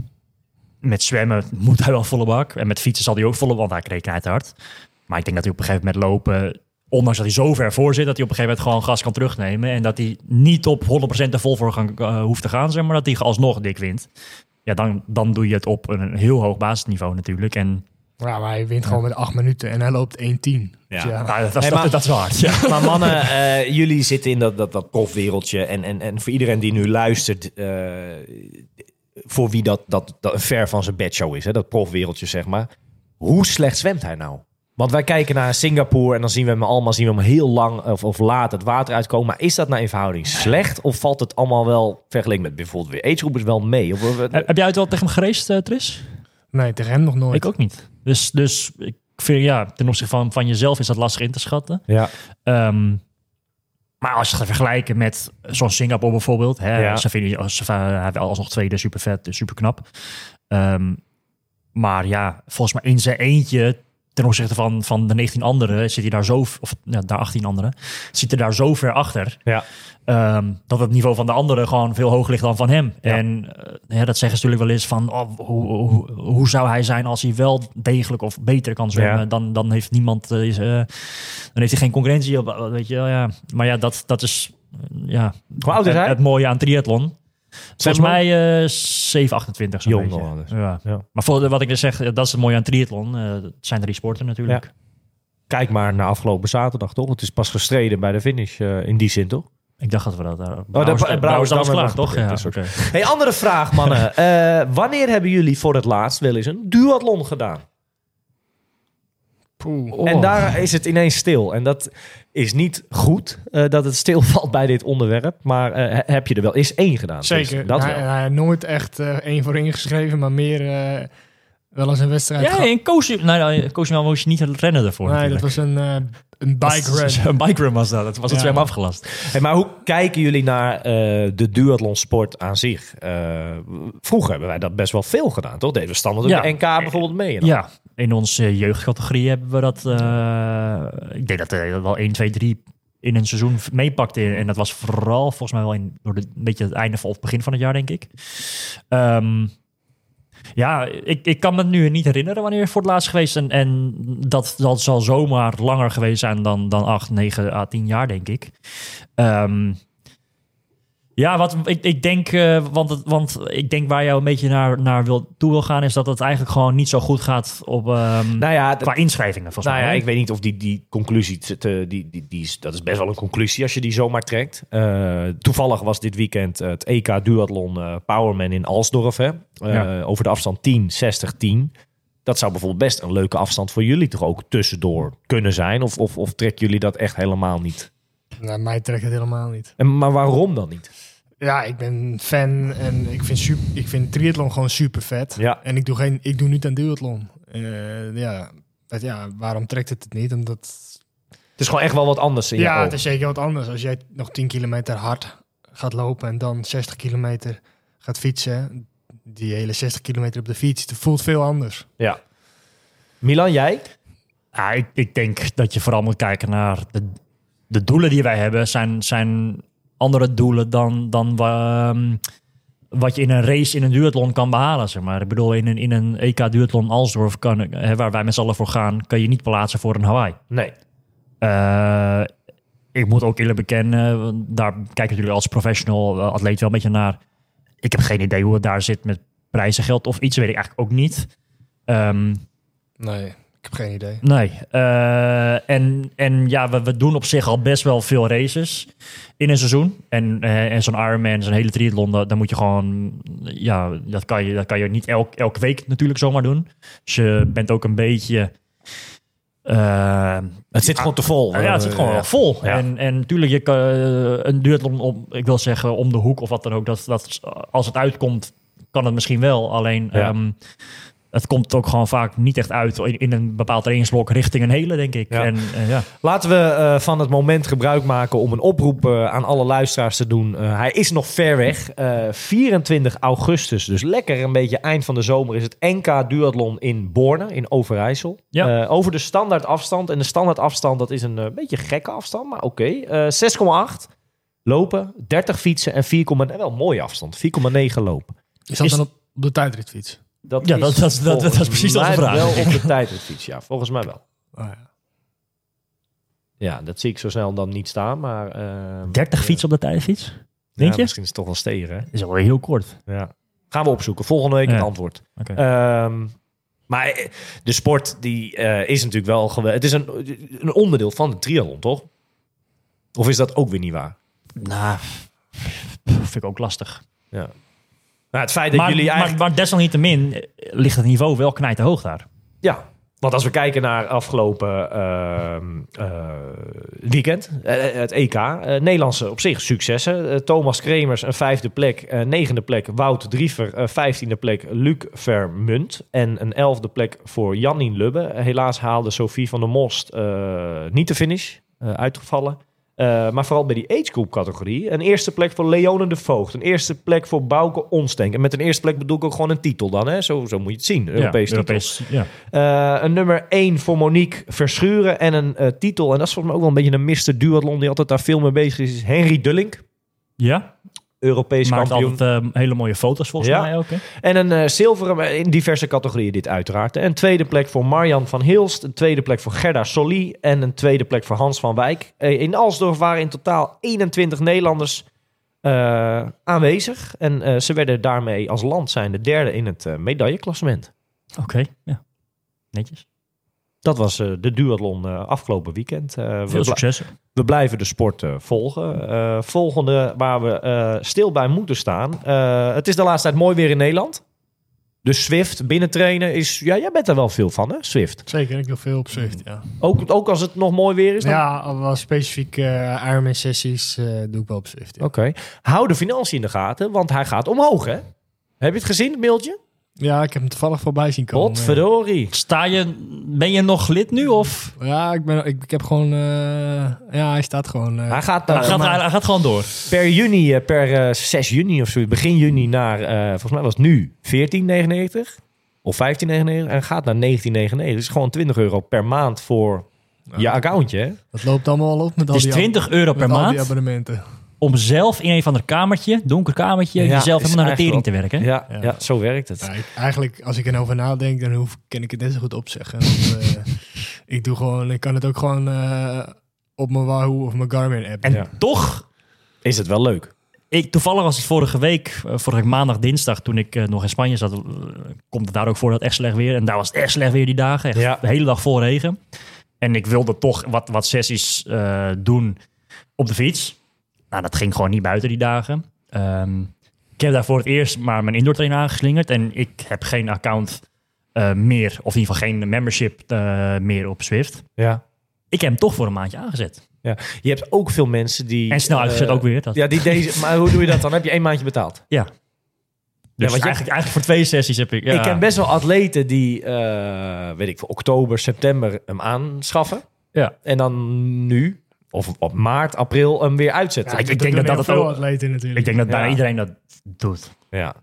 Met zwemmen moet hij wel volle bak. En met fietsen zal hij ook volle, want hij kreeg het hard. Maar ik denk dat hij op een gegeven moment lopen, ondanks dat hij zo ver voor zit, dat hij op een gegeven moment gewoon gas kan terugnemen. En dat hij niet op honderd procent er vol voor gaan, uh, hoeft te gaan, zeg maar. Dat hij alsnog dik wint. Ja, dan, dan doe je het op een heel hoog basisniveau natuurlijk. En Ja, maar hij wint gewoon met acht minuten en hij loopt één tien. Ja. Dus ja. nou, dat, dat, Hey, dat, maar- dat is hard. Ja. Maar mannen, uh, jullie zitten in dat, dat, dat profwereldje. En, en, en voor iedereen die nu luistert, uh, voor wie dat, dat, dat ver van zijn bedshow is, hè, dat profwereldje zeg maar. Hoe slecht zwemt hij nou? Want wij kijken naar Singapore en dan zien we hem allemaal zien we hem heel lang of, of laat het water uitkomen. Maar is dat nou in verhouding slecht? Of valt het allemaal wel vergeleken met bijvoorbeeld weer agegroepers wel mee? Of, of- Heb jij het wel tegen hem gereisd, uh, Tris? Nee, tegen hem nog nooit. Ik ook niet. Dus, dus ik vind, ja, ten opzichte van, van jezelf is dat lastig in te schatten. ja. Um, maar als je het gaat vergelijken met zo'n Singapore bijvoorbeeld. Hè, Ja. ze vinden, ze, hij heeft alsnog tweede, super vet, super knap. Um, maar ja, volgens mij in zijn eentje, ten opzichte van, van de negentien anderen, zit hij daar zo, of ja, daar achttien anderen, zit hij daar zo ver achter. Ja. Um, dat het niveau van de anderen gewoon veel hoger ligt dan van hem. Ja. En uh, ja, dat zeggen ze natuurlijk wel eens van, oh, hoe, hoe, hoe zou hij zijn als hij wel degelijk of beter kan zwemmen? Ja. Dan, dan heeft niemand, uh, is, uh, dan heeft hij geen concurrentie op, uh, weet je wel, ja. Maar ja, dat, dat is uh, ja, Hoe oud is het, hij? het mooie aan triathlon. Volgens mij uh, zeven achtentwintig zo'n Jong beetje. nog wel dus. Ja. Ja. Maar voor de, wat ik dus zeg, dat is het mooie aan triathlon. Uh, het zijn drie sporten natuurlijk. Kijk maar naar afgelopen zaterdag, toch? Het is pas gestreden bij de finish uh, in die zin, toch? Ik dacht dat we dat... Uh, Brouwers, Oh, de- Brouwers, Brouwers dat was dan klaar, nog toch? een Ja, beetje, oké. Hey, andere vraag, mannen. Eh, wanneer hebben jullie voor het laatst wel eens een duathlon gedaan? Poeh. En daar is het ineens stil. En dat is niet goed uh, dat het stilvalt bij dit onderwerp. Maar uh, heb je er wel eens één gedaan? Zeker. Dus dat Nou, wel. nou, nooit echt uh, één voor één geschreven, maar meer uh, wel eens een wedstrijd. Ja, gehad. in Cozumel nou, nou, Cozumel moest je niet rennen ervoor. Nee, dat natuurlijk. was een, uh, een bike run. Een bike run was dat. Dat was het Ja. zwem afgelast. Hey, maar hoe kijken jullie naar uh, de duathlonsport aan zich? Uh, vroeger hebben wij dat best wel veel gedaan, toch? Deden we standaard Ja. op de N K bijvoorbeeld mee? En dan? Ja, in onze jeugdcategorie hebben we dat... Uh, ik denk dat er wel één, twee, drie in een seizoen meepakte. En dat was vooral volgens mij wel in, door de, een beetje het einde of begin van het jaar, denk ik. Um, ja, ik, ik kan me nu niet herinneren wanneer het voor het laatst geweest. En, en dat, dat zal zomaar langer geweest zijn dan, dan acht, negen à tien jaar, denk ik. Um, ja, wat ik, ik denk, uh, want, het, want ik denk waar je een beetje naar, naar wil, toe wil gaan, is dat het eigenlijk gewoon niet zo goed gaat op um, Nou ja, qua inschrijvingen. Volgens Nou mij, ja, hè? ik weet niet of die, die conclusie, te, die, die, die is, dat is best wel een conclusie als je die zomaar trekt. Uh, toevallig was dit weekend het E K Duathlon uh, Powerman in Alsdorf. Hè? Uh, Ja. Over de afstand tien, zestig, tien. Dat zou bijvoorbeeld best een leuke afstand voor jullie toch ook tussendoor kunnen zijn? Of, of, of trekken jullie dat echt helemaal niet? Nou, mij trekt het helemaal niet. En, maar waarom dan niet? Ja, ik ben fan en ik vind, super, ik vind triathlon gewoon super vet. Ja. En ik doe, geen, ik doe niet aan duathlon. Uh, ja, het, ja, waarom trekt het het niet? Omdat, Het is gewoon echt wel wat anders in je ja, ogen. het is zeker wat anders. Als jij nog tien kilometer hard gaat lopen en dan zestig kilometer gaat fietsen. Die hele zestig kilometer op de fiets, het voelt veel anders. Ja. Milan, jij? Ja, ik, ik denk dat je vooral moet kijken naar de, de doelen die wij hebben. Zijn, zijn andere doelen dan, dan um, wat je in een race in een duathlon kan behalen. Zeg maar. Ik bedoel, in een, in een E K Duathlon Alsdorf, kan, hè, waar wij met z'n allen voor gaan, kan je niet plaatsen voor een Hawaii. Nee. Uh, ik moet ook eerlijk bekennen, daar kijken jullie als professional uh, atleet wel een beetje naar. Ik heb geen idee hoe het daar zit met prijzengeld of iets, weet ik eigenlijk ook niet. Um, Nee, ik heb geen idee. Nee. Uh, en, en ja, we, we doen op zich al best wel veel races in een seizoen. En, uh, en zo'n Ironman, zo'n hele triathlon, dan, dan moet je gewoon... Ja, dat kan je, dat kan je niet elk, elke week natuurlijk zomaar doen. Dus je bent ook een beetje... Uh, Het zit gewoon te vol. ja, het zit gewoon Ja. vol. Ja. En, en natuurlijk, je kan, uh, een duathlon, om, ik wil zeggen om de hoek of wat dan ook. Dat, dat, als het uitkomt, kan het misschien wel. Alleen... Ja. Um, het komt ook gewoon vaak niet echt uit in, in een bepaald trainingsblok richting een hele, denk ik. Ja. En, uh, ja. Laten we uh, van het moment gebruik maken om een oproep uh, aan alle luisteraars te doen. Uh, hij is nog ver weg. Uh, vierentwintig augustus, dus lekker een beetje eind van de zomer, is het N K Duathlon in Borne, in Overijssel. Ja. Uh, over de standaard afstand. En de standaard afstand, dat is een uh, beetje gekke afstand, maar oké. Okay. Uh, zes komma acht lopen, dertig fietsen en vier komma negen, wel een mooie afstand, vier komma negen lopen. Is dat Is- dan op, op de tijdritfiets? Dat Ja, dat- dat- dat- dat is volgens precies onze mij vraag. wel op de tijdritfiets, ja. Volgens mij wel. Oh, ja. Ja, dat zie ik zo snel dan niet staan, maar... Uh, dertig ja. fiets op de tijdfiets? Denk Ja, je? misschien is het toch wel stegen, hè? Is wel heel kort. Ja. Gaan we opzoeken. Volgende week Ja. het antwoord. Okay. Um, maar eh, de sport die uh, is natuurlijk wel... Gewe- het is een, een onderdeel van de triathlon, toch? Of is dat ook weer niet waar? Nou, vind ik ook lastig. Ja. Nou, het feit dat Maar, jullie maar, eigenlijk... maar desalniettemin eh, ligt het niveau wel knijterhoog daar. Ja, want als we kijken naar afgelopen uh, uh, weekend, uh, het E K, uh, Nederlandse op zich successen. Uh, Thomas Kremers een vijfde plek, uh, negende plek Wout Driever, uh, vijftiende plek Luc Vermunt en een elfde plek voor Janine Lubbe. Helaas haalde Sophie van der Most uh, niet de finish, uh, uitgevallen. Uh, maar vooral bij die age group categorie. Een eerste plek voor Leone de Voogd. Een eerste plek voor Bouke Onstenk. En met een eerste plek bedoel ik ook gewoon een titel dan. Hè? Zo, zo moet je het zien. Europees ja, titel. Europees, ja. Uh, een nummer één voor Monique Verschuren. En een uh, titel. En dat is volgens mij ook wel een beetje een mister Duathlon. Die altijd daar veel mee bezig is. is Henry Dullink. Ja, Europees maakt kampioen. altijd uh, hele mooie foto's volgens Ja. mij ook. Hè? En een uh, zilveren in diverse categorieën dit uiteraard. En een tweede plek voor Marjan van Hilst. Een tweede plek voor Gerda Solly. En een tweede plek voor Hans van Wijk. Uh, in Alsdorf waren in totaal eenentwintig Nederlanders uh, aanwezig. En uh, ze werden daarmee als land zijn de derde in het uh, medailleklassement. Oké, okay, ja. Netjes. Dat was uh, de duathlon uh, afgelopen weekend. Uh, Veel succes. We blijven de sport uh, volgen. Uh, volgende waar we uh, stil bij moeten staan. Uh, het is de laatste tijd mooi weer in Nederland. Dus Zwift, binnentrainen is... Ja, jij bent er wel veel van, hè? Zwift. Zeker, ik doe veel op Zwift, ja. Ook, ook als het nog mooi weer is? Dan... Ja, al wel specifiek uh, Ironman sessies uh, doe ik wel op Zwift, ja. Oké. Okay. Hou de financiën in de gaten, want hij gaat omhoog, hè? Heb je het gezien, het mailtje? Ja, ik heb hem toevallig voorbij zien komen. Potverdorie. Sta je, ben je nog lid nu? Of? Ja, ik, ben, ik, ik heb gewoon... Uh, ja, hij staat gewoon... Uh, hij, gaat, uh, hij, gaat, hij, hij gaat gewoon door. Per juni, uh, per uh, zes juni of zo, begin juni naar... Uh, volgens mij was het nu veertien negenennegentig of vijftien negenennegentig en gaat naar negentien negenennegentig. Dus gewoon twintig euro per maand voor ja, je accountje. Hè? Dat loopt allemaal al op met al dus die... twintig euro per maand? Al die abonnementen. Om zelf in een of ander kamertje, donker kamertje, ja, jezelf helemaal naar de tering te werken. Ja, ja. ja, zo werkt het. Ja, ik, eigenlijk, als ik erover nadenk, dan hoef, kan ik het net zo goed opzeggen. Want, uh, ik doe gewoon, ik kan het ook gewoon uh, op mijn Wahoo of mijn Garmin app. En ja. toch is het wel leuk. Ik, toevallig was het vorige week, uh, vorige maandag, dinsdag, toen ik uh, nog in Spanje zat, uh, komt het daar ook voor dat echt slecht weer. En daar was het echt slecht weer die dagen. Echt ja. De hele dag vol regen. En ik wilde toch wat, wat sessies uh, doen op de fiets. Nou, dat ging gewoon niet buiten die dagen. Um, ik heb daar voor het eerst maar mijn indoor trainer aangeslingerd. En ik heb geen account uh, meer, of in ieder geval geen membership uh, meer op Zwift. Ja. Ik heb hem toch voor een maandje aangezet. Ja. Je hebt ook veel mensen die... En snel uitgezet uh, ook weer. Dat... Ja, die deze... Maar hoe doe je dat dan? Heb je één maandje betaald? Ja. Dus ja, want eigenlijk, eigenlijk voor twee sessies heb ik... Ja. Ik ken best wel atleten die, uh, weet ik, voor oktober, september hem aanschaffen. Ja. En dan nu... Of op maart, april hem weer uitzetten. Ja, ik, ik denk dat dat het ook... atleten natuurlijk. Ik denk dat bijna ja. iedereen dat doet. Ja.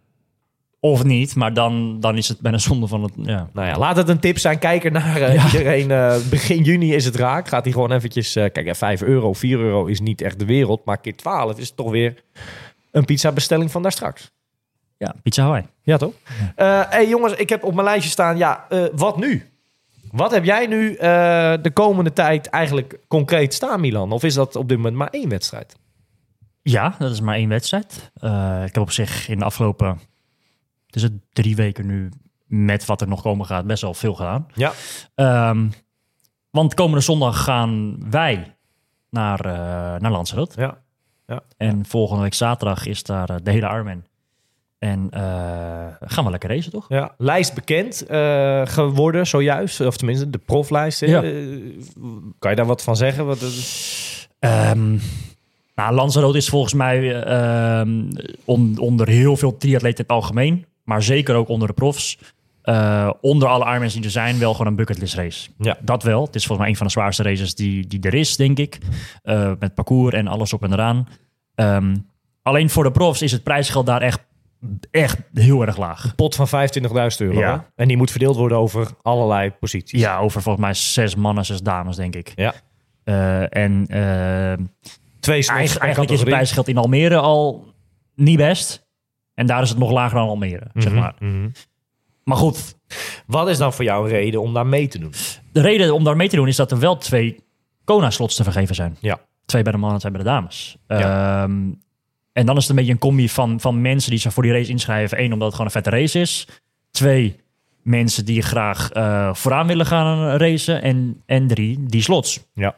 Of niet, maar dan, dan is het bijna zonde van het... Ja. Nou ja, laat het een tip zijn. Kijk er naar uh, ja. iedereen. Uh, begin juni is het raak. Gaat hij gewoon eventjes... Uh, kijk, vijf euro, vier euro is niet echt de wereld. Maar keer twaalf is het toch weer een pizza bestelling van daar straks. Ja, pizza Hawaii. Ja, toch? Ja. Uh, hey jongens, ik heb op mijn lijstje staan... Ja, uh, wat nu? Wat heb jij nu uh, de komende tijd eigenlijk concreet staan, Milan? Of is dat op dit moment maar één wedstrijd? Ja, dat is maar één wedstrijd. Uh, ik heb op zich in de afgelopen... Het is het drie weken nu met wat er nog komen gaat best wel veel gedaan. Ja. Um, want komende zondag gaan wij naar, uh, naar Lanzarote. Ja. Ja. En volgende week zaterdag is daar uh, de hele Ironman. En uh, gaan we lekker racen, toch? Ja, lijst bekend uh, geworden zojuist. Of tenminste, de proflijst. Ja. Uh, kan je daar wat van zeggen? Wat, uh... um, nou, Lanzarote is volgens mij uh, on, onder heel veel triatleten in het algemeen. Maar zeker ook onder de profs. Uh, onder alle Ironmans die er zijn, wel gewoon een bucketlist race. Ja. Dat wel. Het is volgens mij een van de zwaarste races die, die er is, denk ik. Uh, met parcours en alles op en eraan. Um, alleen voor de profs is het prijsgeld daar echt Echt heel erg laag. Een pot van vijfentwintigduizend euro. Ja. Hè? En die moet verdeeld worden over allerlei posities. Ja, over volgens mij zes mannen, zes dames, denk ik. Ja. Uh, en uh, twee slots. Eigen, eigenlijk is het prijsgeld in Almere al niet best. En daar is het nog lager dan Almere, mm-hmm, zeg maar. Mm-hmm. Maar goed. Wat is dan voor jou een reden om daar mee te doen? De reden om daar mee te doen is dat er wel twee Kona-slots te vergeven zijn. Ja. Twee bij de mannen en twee bij de dames. Ja. Um, En dan is het een beetje een combi van, van mensen die zich voor die race inschrijven. Eén, omdat het gewoon een vette race is. Twee, mensen die graag uh, vooraan willen gaan racen. En, en drie, die slots. Ja.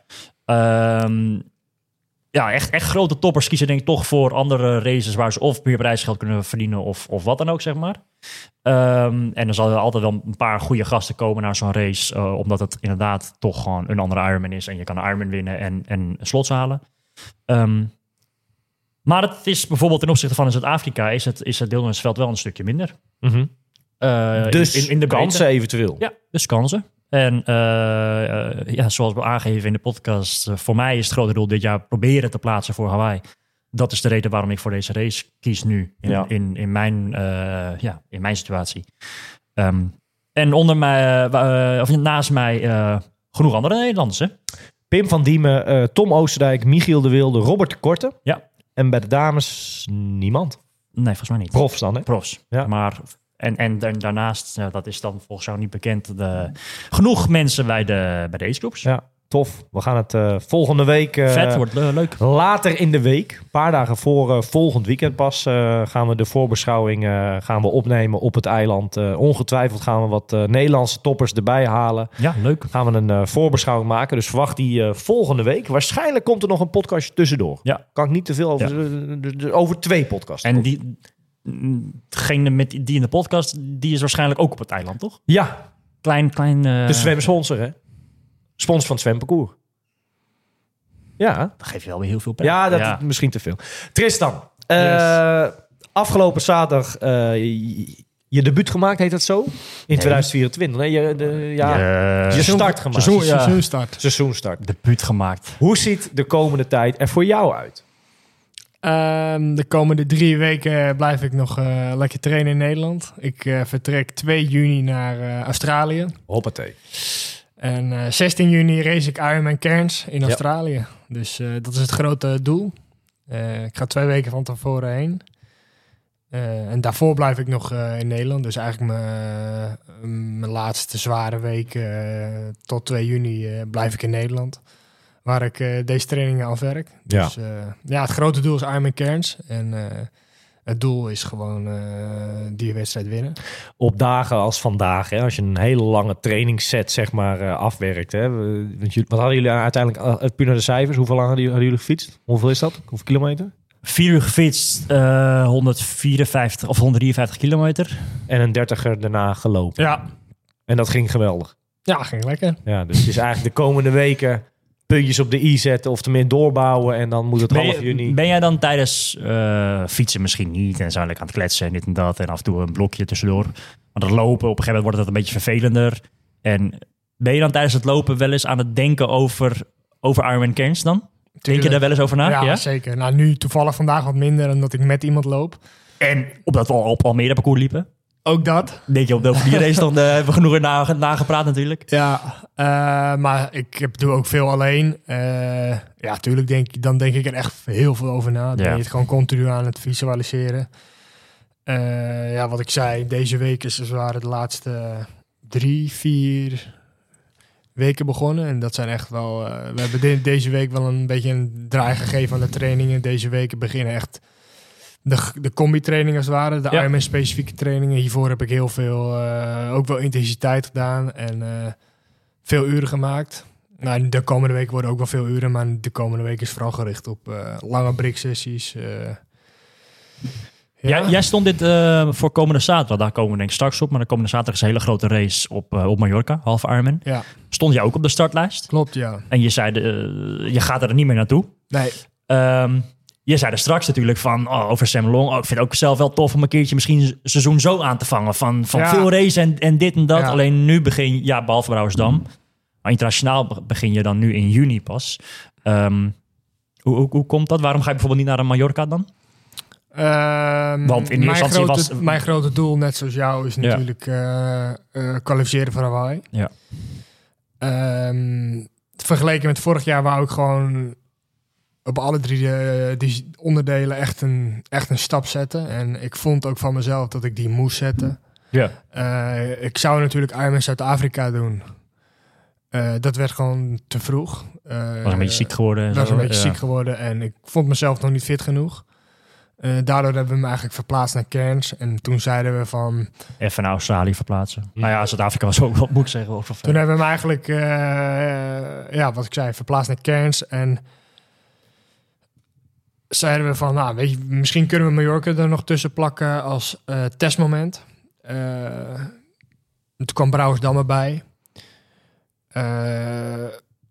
Um, ja, echt, echt grote toppers kiezen denk ik toch voor andere races... waar ze of meer prijsgeld kunnen verdienen of, of wat dan ook, zeg maar. Um, en er zal er altijd wel een paar goede gasten komen naar zo'n race... Uh, omdat het inderdaad toch gewoon een andere Ironman is... en je kan een Ironman winnen en, en slots halen. Um, Maar het is bijvoorbeeld ten opzichte van in Zuid-Afrika... is het, is het deelnemersveld wel een stukje minder. Mm-hmm. Uh, dus in, in de kansen breedte. Eventueel. Ja, dus kansen. En uh, uh, ja, zoals we aangeven in de podcast... Uh, voor mij is het grote doel dit jaar proberen te plaatsen voor Hawaii. Dat is de reden waarom ik voor deze race kies nu. In, ja. in, in, mijn, uh, ja, in mijn situatie. Um, en onder mij, uh, of naast mij... Uh, genoeg andere Nederlanders, hè? Pim van Diemen, uh, Tom Oosterdijk, Michiel de Wilde, Robert de Korte. Ja. En bij de dames niemand? Nee, volgens mij niet. Profs dan, hè? Profs. Ja. Maar, en, en daarnaast, ja, dat is dan volgens jou niet bekend, de, genoeg mensen bij de, bij de agegroeps. Ja. tof. We gaan het uh, volgende week... Uh, Vet, wordt uh, leuk. Later in de week, een paar dagen voor uh, volgend weekend pas... Uh, gaan we de voorbeschouwing uh, gaan we opnemen op het eiland. Uh, ongetwijfeld gaan we wat uh, Nederlandse toppers erbij halen. Ja, leuk. Gaan we een uh, voorbeschouwing maken. Dus verwacht die uh, volgende week. Waarschijnlijk komt er nog een podcastje tussendoor. Ja. Kan ik niet te veel over... Ja. Uh, d- d- over twee podcasts. En die, degene met die in de podcast, die is waarschijnlijk ook op het eiland, toch? Ja, Klein, klein... Uh, de zwemsponsor, hè? Sponsor van het zwemparcours. Ja. Dat geeft je wel weer heel veel pijn. Ja, dat Ja. is misschien te veel. Tristan, uh, Yes. afgelopen zaterdag uh, je, je debuut gemaakt, heet dat zo? In twintig vierentwintig. Nee, je, de, ja, Ja. je start gemaakt. Seizoen, ja. Seizoenstart. Seizoenstart. Debuut gemaakt. Hoe ziet de komende tijd er voor jou uit? Ehm, de komende drie weken blijf ik nog uh, lekker trainen in Nederland. Ik uh, vertrek twee juni naar uh, Australië. Hoppatee. En uh, zestien juni race ik Ironman Cairns in Ja. Australië. Dus uh, dat is het grote doel. Uh, ik ga twee weken van tevoren heen. Uh, en daarvoor blijf ik nog uh, in Nederland. Dus eigenlijk mijn, uh, mijn laatste zware week uh, tot twee juni uh, blijf ik in Nederland. Waar ik uh, deze trainingen afwerk. Ja. Dus uh, ja, het grote doel is Ironman Cairns. En uh, het doel is gewoon uh, die wedstrijd winnen. Op dagen als vandaag, hè, als je een hele lange trainingsset zeg maar, uh, afwerkt. Hè, we- want jullie- wat hadden jullie uiteindelijk, uh, puur naar de cijfers, hoeveel lang hadden jullie, hadden jullie gefietst? Hoeveel is dat? Hoeveel kilometer? Vier uur gefietst, uh, honderdvierenvijftig of honderddrieënvijftig kilometer. En een dertiger daarna gelopen. Ja, En dat ging geweldig. ja ging lekker. Ja, dus het is eigenlijk de komende weken puntjes op de i zetten of tenminste doorbouwen. En dan moet het Ben, half je- juni. ben jij dan tijdens uh, fietsen misschien niet en zo lekker aan het kletsen en dit en dat en af en toe een blokje tussendoor. Maar dat lopen, op een gegeven moment wordt het een beetje vervelender. En ben je dan tijdens het lopen wel eens aan het denken over, over Ironman Cairns dan? Denk je daar wel eens over na? Ja, Ja? zeker. Nou, nu toevallig vandaag wat minder omdat ik met iemand loop. En omdat we al op Almere parcours liepen. Ook dat. Denk je op de die race dan uh, hebben we genoeg na, nagepraat natuurlijk. Ja, uh, maar ik heb, doe ook veel alleen. Uh, ja, tuurlijk denk, dan denk ik er echt heel veel over na. Dan Ja. ben je het gewoon continu aan het visualiseren. Uh, ja, wat ik zei, deze week is, waren de laatste drie, vier weken begonnen. En dat zijn echt wel... Uh, we hebben de- deze week wel een beetje een draai gegeven aan de trainingen. Deze weken beginnen echt de, de combi-trainingen als het ware. De Ja. Ironman-specifieke trainingen. Hiervoor heb ik heel veel, uh, ook wel intensiteit gedaan. En uh, veel uren gemaakt. Nou, de komende week worden ook wel veel uren. Maar de komende week is vooral gericht op uh, lange briksessies. Uh, Jij, jij stond dit uh, voor komende zaterdag. Daar komen we denk ik straks op. Maar de komende zaterdag is een hele grote race op, uh, op Mallorca. Halve Ironman. Ja, Stond jij ook op de startlijst? klopt, ja. En je zei, uh, je gaat er niet meer naartoe. Nee, Um, je zei er straks natuurlijk van, oh, over Sam Long. Oh, ik vind het ook zelf wel tof om een keertje misschien een seizoen zo aan te vangen. Van, van Ja. veel race en, en dit en dat. Ja. Alleen nu begin, ja, behalve Brouwersdam. Maar internationaal be- begin je dan nu in juni pas. Um, hoe, hoe, hoe komt dat? Waarom ga je bijvoorbeeld niet naar een Mallorca dan? Ehm, Want in mijn, eerste instantie grote, was- mijn grote doel, net zoals jou, is Ja. natuurlijk eh, eh, kwalificeren voor Hawaii. Ja. Ehm, vergeleken met vorig jaar wou ik gewoon op alle drie de, die onderdelen echt een, echt een stap zetten. En ik vond ook van mezelf dat ik die moest zetten. Ja. Eh, ik zou natuurlijk Ironman Zuid-Afrika doen. Eh, dat werd gewoon te vroeg. Eh, Was een beetje ziek geworden. en Ik was zo. een beetje Ja. ziek geworden en ik vond mezelf nog niet fit genoeg. Uh, daardoor hebben we hem eigenlijk verplaatst naar Cairns. En toen zeiden we van... Even naar Australië verplaatsen. Nou ja, Zuid-Afrika was ook, wat moet ik zeggen, ook wel Toen ver. hebben we hem eigenlijk, uh, ja, wat ik zei, verplaatst naar Cairns. En zeiden we van, nou, weet je, misschien kunnen we Mallorca er nog tussen plakken als uh, testmoment. Uh, toen kwam Brouwersdam erbij. Uh,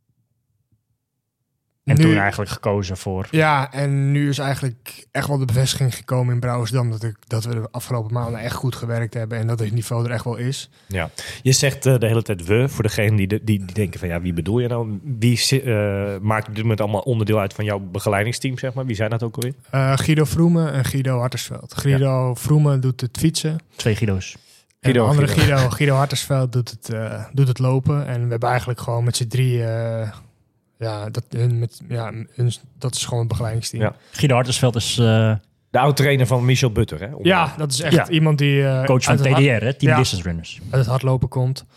En nu- toen eigenlijk gekozen voor... Ja, en nu is eigenlijk echt wel de bevestiging gekomen in Brouwersdam dat, ik, dat we de afgelopen maanden echt goed gewerkt hebben en dat het niveau er echt wel is. Ja. Je zegt uh, de hele tijd we, voor degenen die, de, die, die denken van ja, wie bedoel je nou? Wie uh, maakt op dit moment allemaal onderdeel uit van jouw begeleidingsteam, zeg maar? Wie zijn dat ook alweer? Uh, Guido Vroemen en Guido Hartersveld. Guido ja. Vroemen doet het fietsen. Twee Guido's. En de andere Guido, Guido, Guido Hartersveld doet het, uh, doet het lopen. En we hebben eigenlijk gewoon met z'n drie... Uh, ja, dat, met, ja hun, dat is gewoon het begeleidingsteam. Ja. Guido Hartersveld is... Uh, de oud-trainer van Michel Butter, hè? Om ja, dat is echt ja. iemand die... Uh, coach van T D R, hè? Team ja, Distance Runners. uit het hardlopen komt.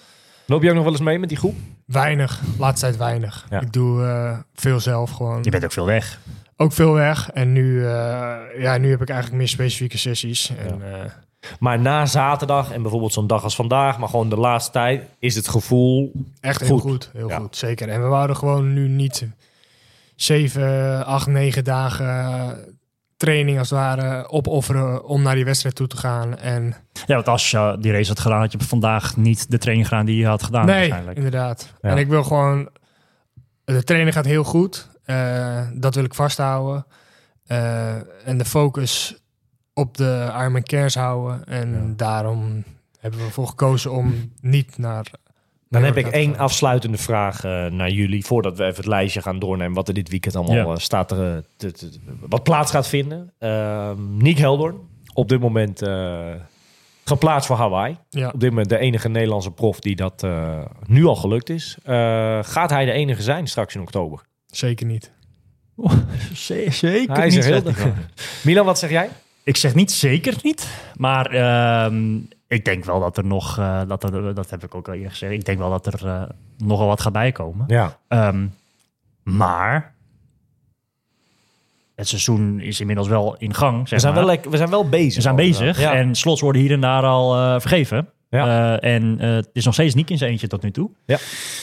Loop je ook nog wel eens mee met die groep? Weinig, laatste tijd weinig. Ja. Ik doe uh, veel zelf gewoon. Je bent ook veel weg. Ook veel weg. En nu, uh, ja, nu heb ik eigenlijk meer specifieke sessies. En, uh, Maar na zaterdag en bijvoorbeeld zo'n dag als vandaag, maar gewoon de laatste tijd, is het gevoel echt heel goed. goed. Heel Ja. goed, zeker. En we wouden gewoon nu niet zeven, acht, negen dagen training als het ware opofferen om naar die wedstrijd toe te gaan. En Ja, want als je die race had gedaan, had je vandaag niet de training gedaan die je had gedaan nee, waarschijnlijk. inderdaad. Ja. En ik wil gewoon... De training gaat heel goed. Uh, dat wil ik vasthouden. Uh, en de focus op de Ironman Cairns houden. En Ja. daarom hebben we ervoor gekozen om niet naar... Dan naar heb ik Mallorca te één gaan. afsluitende vraag uh, naar jullie, voordat we even het lijstje gaan doornemen wat er dit weekend allemaal Ja. uh, staat er, uh, te, te, wat plaats gaat vinden. Uh, Niek Heldoorn, op dit moment uh, geplaatst voor Hawaii. Ja, Op dit moment de enige Nederlandse prof die dat uh, nu al gelukt is. Uh, gaat hij de enige zijn straks in oktober? zeker niet. Zeker Hij is er niet, heel zegt hij. Milan, wat zeg jij? Ik zeg niet zeker niet, maar ehm, ik denk wel dat er nog, uh, dat, er, dat heb ik ook al eerder gezegd, ik denk wel dat er uh, nogal wat gaat bijkomen. Ja. Um, maar het seizoen is inmiddels wel in gang. Zeg We zijn, maar. wel lekker, we zijn wel bezig. We zijn bezig Ja. en slots worden hier en daar al uh, vergeven. Ja. Uh, en uh, het is nog steeds niet in zijn eentje tot nu toe. Ja.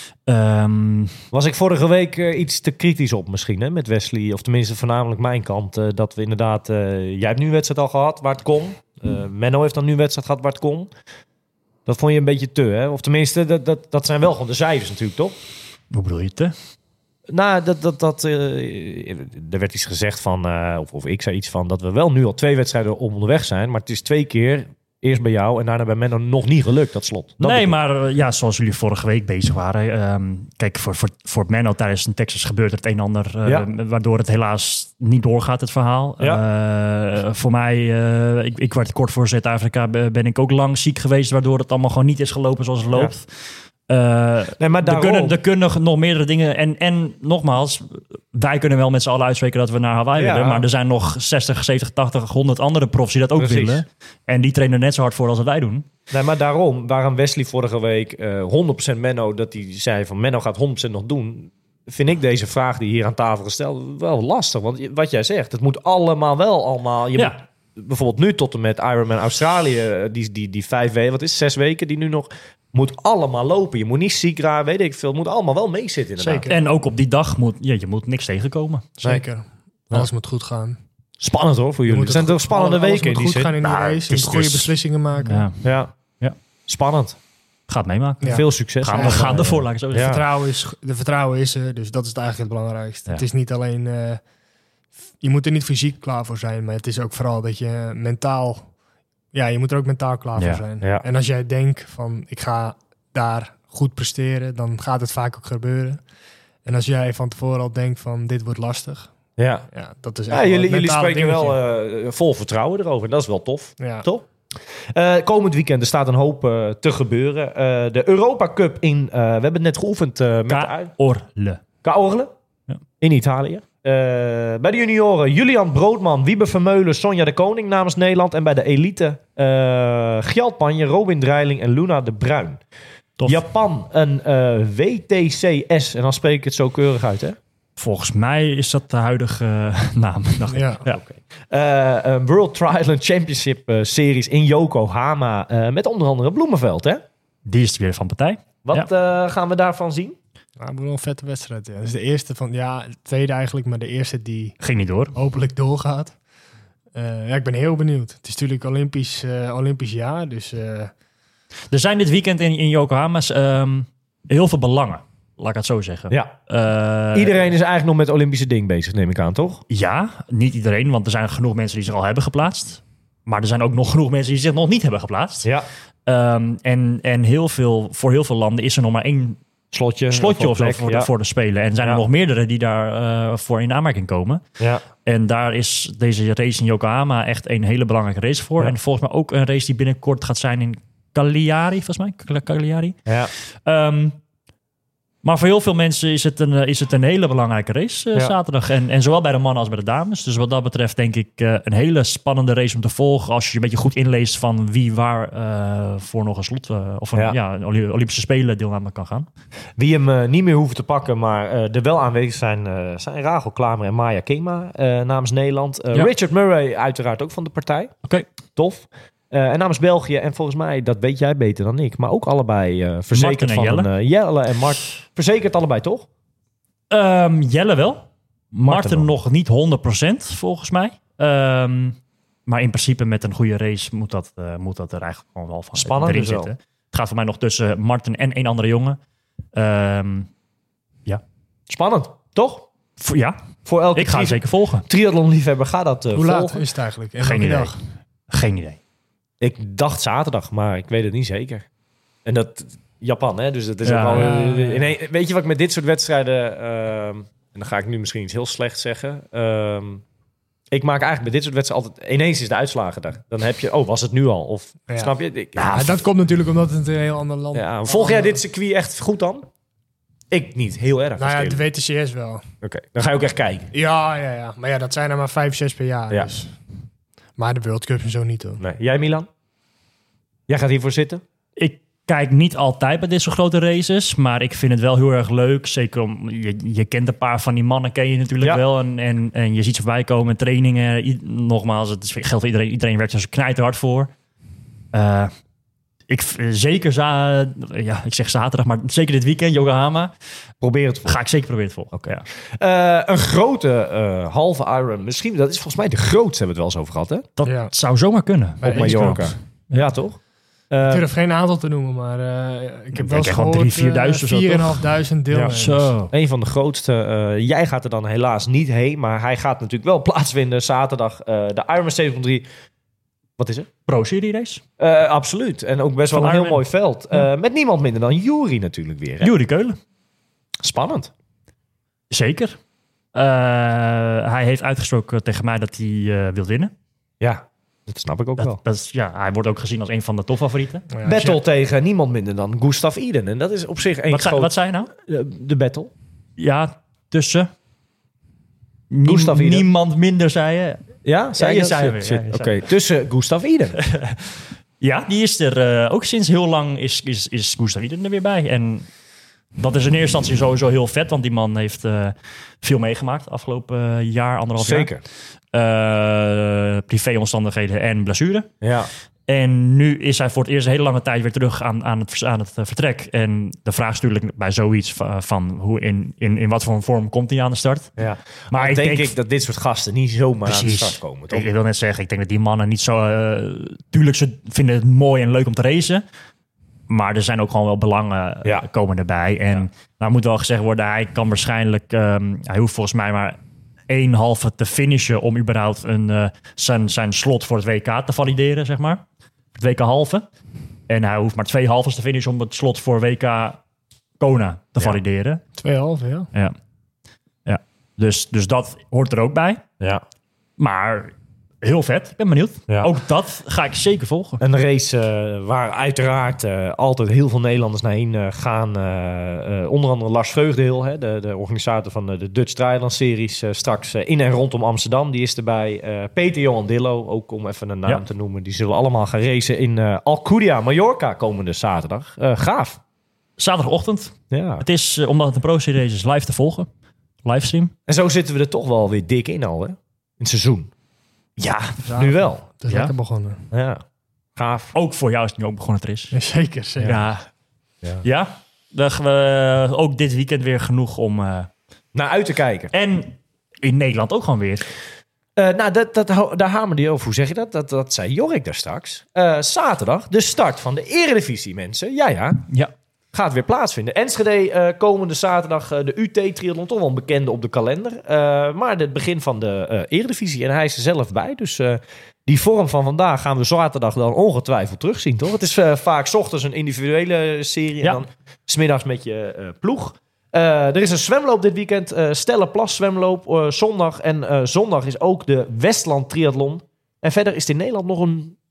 Um, Was ik vorige week uh, iets te kritisch op misschien, hè, met Wesley? Of tenminste voornamelijk mijn kant. Uh, dat we inderdaad... Uh, jij hebt nu een wedstrijd al gehad waar het kon. Uh, Menno heeft dan nu een wedstrijd gehad waar het kon. Dat vond je een beetje te, hè? Of tenminste, dat, dat, dat zijn wel gewoon de cijfers natuurlijk, toch? hoe bedoel je het? Hè? Nou, dat, dat, dat, uh, er werd iets gezegd van... Uh, of, of ik zei iets van dat we wel nu al twee wedstrijden onderweg zijn. Maar het is twee keer... Eerst bij jou en daarna bij Menno nog niet gelukt, dat slot. Dat nee, bedoel ik. maar uh, ja, zoals jullie vorige week bezig waren. Um, kijk, voor, voor, voor Menno tijdens een Texas gebeurt er het een en ander... Uh, Ja. waardoor het helaas niet doorgaat, het verhaal. Uh, voor mij, uh, ik, ik werd kort voor Zuid-Afrika... ben ik ook lang ziek geweest... waardoor het allemaal gewoon niet is gelopen zoals het loopt. Uh, Nee, maar er, daarom... kunnen, er kunnen nog meerdere dingen... En, en nogmaals, wij kunnen wel met z'n allen uitspreken... dat we naar Hawaii Ja. willen. Maar er zijn nog zestig, zeventig, tachtig, honderd andere profs... die dat ook Precies. willen. En die trainen net zo hard voor als wat wij doen. Nee, maar daarom, waarom Wesley vorige week uh, honderd procent Menno, dat hij zei van Menno gaat honderd procent nog doen, vind ik deze vraag die hier aan tafel gesteld wel lastig. Want wat jij zegt, het moet allemaal wel allemaal... Je Ja. moet, bijvoorbeeld nu tot en met Ironman Australië, die, die, die vijf weken, wat is het, zes weken die nu nog... Moet allemaal lopen. Je moet niet ziek raken, weet ik veel. Het moet allemaal wel meezitten inderdaad. Zeker. En ook op die dag moet ja, je moet niks tegenkomen. Zeker. Alles moet goed gaan. Spannend hoor voor jullie. moet Het zijn het toch spannende alles weken in moet die goed zin. gaan in die Nou, race. het Je is moet goede dus- beslissingen maken. Ja, Ja. Ja. Spannend. gaat meemaken. Ja. Veel succes. Gaan, we allemaal. gaan ervoor, laat ik zo Ja. zeggen. Vertrouwen is, de vertrouwen is er, dus dat is het eigenlijk het belangrijkste. Ja. Het is niet alleen... eh, je moet er niet fysiek klaar voor zijn, maar het is ook vooral dat je mentaal... Ja, je moet er ook mentaal klaar Ja. voor zijn. Ja. En als jij denkt van, ik ga daar goed presteren, dan gaat het vaak ook gebeuren. En als jij van tevoren al denkt van, dit wordt lastig. Ja. Ja, dat is echt Ja, wel jullie, een jullie mentale spreken dingetje. wel uh, vol vertrouwen erover. Dat is wel tof. Ja. Toch? Uh, komend weekend, er staat een hoop uh, te gebeuren. Uh, de Europa Cup in... Uh, we hebben het net geoefend uh, met de uit- Orle. Caorle Ja. in Italië. Uh, bij de junioren Julian Broodman, Wiebe Vermeulen, Sonja de Koning namens Nederland. En bij de elite uh, Gjalt Panje, Robin Dreiling en Luna de Bruin. Tof. Japan een uh, W T C S. En dan spreek ik het zo keurig uit, hè? Volgens mij is dat de huidige uh, naam. dacht ik. Ja. Ja. Uh, een World Triathlon Championship uh, series in Yokohama. Uh, met onder andere Bloemenveld, hè? Die is weer van partij. Wat uh, gaan we daarvan zien? Ja, het wordt wel een vette wedstrijd. Ja. Dat is de eerste van, ja, de tweede eigenlijk, maar de eerste die Ging niet door. hopelijk doorgaat. Uh, ja, ik ben heel benieuwd. Het is natuurlijk Olympisch, uh, Olympisch jaar, dus uh, Er zijn dit weekend in, in Yokohama's um, heel veel belangen. Laat ik het zo zeggen. Ja. Uh, Iedereen is eigenlijk nog met het Olympische ding bezig, neem ik aan, toch? Ja, niet iedereen, want er zijn genoeg mensen die zich al hebben geplaatst. Maar er zijn ook nog genoeg mensen die zich nog niet hebben geplaatst. Ja. Um, en en heel veel, voor heel veel landen is er nog maar één Slotje. slotje of zo plek, voor, ja. de, voor de Spelen. En zijn er Ja. nog meerdere die daar uh, voor in aanmerking komen. Ja. En daar is deze race in Yokohama echt een hele belangrijke race voor. Ja. En volgens mij ook een race die binnenkort gaat zijn in Cagliari, volgens mij. Cagliari. Ja. Um, Maar voor heel veel mensen is het een, uh, is het een hele belangrijke race uh, Ja. zaterdag. En, en zowel bij de mannen als bij de dames. Dus wat dat betreft denk ik uh, een hele spannende race om te volgen. Als je je een beetje goed inleest van wie waar uh, voor nog een slot uh, of een Ja. ja. een Olymp- Olympische Spelen deelname kan gaan. Wie hem uh, niet meer hoeven te pakken, maar uh, er wel aanwezig zijn, uh, zijn Rachel Klamer en Maya Kingma uh, namens Nederland. Uh, Ja. Richard Murray uiteraard ook van de partij. Oké. Tof. Uh, en namens België, en volgens mij, dat weet jij beter dan ik, maar ook allebei uh, verzekerd Marten en van Jelle. een, uh, Jelle en Mart. Verzekerd allebei, toch? Um, Jelle wel. Marten wel. nog niet honderd procent volgens mij. Um, maar in principe met een goede race moet dat, uh, moet dat er eigenlijk gewoon wel van Spannend erin dus wel. zitten. Het gaat voor mij nog tussen Marten en een andere jongen. Um, Spannend, toch? voor, ja, Voor elke ik ga het tri- zeker volgen. triathlon-liefhebber gaat dat uh, Hoe laat volgen. is het eigenlijk? En Geen welke idee. dag? Geen idee. Ik dacht zaterdag, maar ik weet het niet zeker. En dat Japan, hè? Dus dat is Ja, ook wel. ja, uh, ja, ja. in een- weet je wat ik met dit soort wedstrijden. ehm, en dan ga ik nu misschien iets heel slechts zeggen. Ehm, ik maak eigenlijk bij dit soort wedstrijden altijd. Ineens is de uitslagen daar. Dan heb je. Oh, was het nu al? Of Ja. snap je? Ik, Ja, Ah, dat komt natuurlijk omdat het een heel ander land is. ja, volg jij dit circuit echt goed dan? Ik niet, heel erg. Nou ja, Oké, de W T C S wel. dan ga je ook echt kijken. Ja, ja, ja. Maar ja, dat zijn er maar vijf, zes per jaar. Ja. Dus. Maar de World Cup en zo niet hoor. Nee. Jij, Milan? Jij gaat hiervoor zitten? Ik kijk niet altijd bij dit soort grote races, maar ik vind het wel heel erg leuk. Zeker om, je, je kent een paar van die mannen, ken je natuurlijk Ja. wel. En, en, en je ziet ze voorbij komen in trainingen. I- nogmaals, het is- geldt voor iedereen. Iedereen werkt er zo knijterhard voor. Uh, ik, v- zeker, za- ja, ik zeg zaterdag, maar zeker dit weekend, Yokohama, Probeer het voor. ga ik zeker proberen te volgen. Oké. Eh, een grote eh, halve Iron. Misschien, dat is volgens mij de grootste, hebben we het wel eens over gehad, hè? Dat Ja. zou zomaar kunnen. Bij Op de Mallorca. X-Cup. Ja, toch? Eh, Ik durf geen aantal te noemen, maar uh, ik heb denk wel eens echt wel gehoord... drie, vierduizend of zo, vier en toch? half duizend deelnemers. Zo. Een van de grootste. eh, jij gaat er dan helaas niet heen, maar hij gaat natuurlijk wel plaatsvinden zaterdag. eh, de Ironman zeven drie. Wat is het? Pro-serie race. Eh, absoluut. En ook best Van wel een heel Ironman. mooi veld. Eh, met niemand minder dan Jury natuurlijk weer. Hè? Juri Keulen. Spannend. Zeker. Uh, hij heeft uitgesproken tegen mij dat hij uh, wil winnen. Ja, dat snap ik ook wel. Dat, dat is, ja, hij wordt ook gezien als een van de topfavorieten. Maar ja, Battle als je- tegen niemand minder dan Gustav Iden. En dat is op zich een Wat zei, groot... wat zei je nou? eh, de battle. Ja, tussen... Gustav Nie- Iden. Niemand minder, zei je. Ja, zei Ja, je je zei Shit, weer, shit. ja, je Oké, zei tussen Gustav Iden. Ja, die is er uh, ook sinds heel lang is, is, is Gustav Iden er weer bij. En dat is in eerste instantie sowieso heel vet, want die man heeft uh, veel meegemaakt afgelopen uh, jaar, anderhalf Zeker. jaar. Uh, privéomstandigheden en blessure. Ja. En nu is hij voor het eerst een hele lange tijd weer terug aan, aan, het, aan het uh, vertrek. En de vraag is natuurlijk bij zoiets van, van hoe in, in, in wat voor vorm komt hij aan de start. ja. Maar Dan ik denk denk, ik dat dit soort gasten niet zomaar aan de precies. start komen. Toch? Ik, ik wil net zeggen, ik denk dat die mannen niet zo... Uh, tuurlijk, ze vinden het mooi en leuk om te racen. Maar er zijn ook gewoon wel belangen uh, Ja. komen erbij. En Ja. nou moet wel gezegd worden, hij kan waarschijnlijk... Um, hij hoeft volgens mij maar één halve te finishen om überhaupt een, uh, zijn, zijn slot voor het W K te valideren, zeg maar. Het W K halve. En hij hoeft maar twee halves te finishen om het slot voor W K Kona te Ja. valideren. Twee halve, ja. Ja. Ja. Dus, dus dat hoort er ook bij. Ja. Maar heel vet. Ik ben benieuwd. Ja. Ook dat ga ik zeker volgen. Een race uh, waar uiteraard uh, altijd heel veel Nederlanders naar heen uh, gaan. Uh, uh, onder andere Lars Vreugdeheel, hè, de, de organisator van de, de Dutch Triathlon Series. Uh, straks uh, in en rondom Amsterdam. Die is erbij. Uh, Peter Johan Dillo, ook om even een naam Ja. te noemen. Die zullen allemaal gaan racen in uh, Alcudia, Mallorca, komende zaterdag. Uh, gaaf. Zaterdagochtend. Ja. Het is, uh, omdat het een pro-serie race is, live te volgen. Livestream. En zo zitten we er toch wel weer dik in al, hè? In het seizoen. Ja, Nu wel. Het is Ja. lekker begonnen. Ja. Gaaf. ook voor jou is het nu ook begonnen, Tris. Ja, zeker, zeker. Ja. Ja. Ja. Dan gaan we ook dit weekend weer genoeg om... Uh, Naar uit te kijken. en in Nederland ook gewoon weer. Uh, nou, dat, dat, daar hamer die over. Hoe zeg je dat? Dat, dat zei Jorik daar straks. Uh, zaterdag, de start van de Eredivisie, mensen. Ja, ja. Ja. Gaat weer plaatsvinden. Enschede uh, komende zaterdag uh, de U T-triathlon. Toch wel een bekende op de kalender. Uh, maar het begin van de uh, Eredivisie. En hij is er zelf bij. Dus uh, die vorm van vandaag gaan we zaterdag dan ongetwijfeld terugzien, toch? Het is uh, vaak 's ochtends een individuele serie. Ja. En dan 's middags met je uh, ploeg. Uh, er is een zwemloop dit weekend. Uh, Stellenplas zwemloop uh, zondag. En uh, zondag is ook de Westland triathlon. En verder is het in Nederland nog een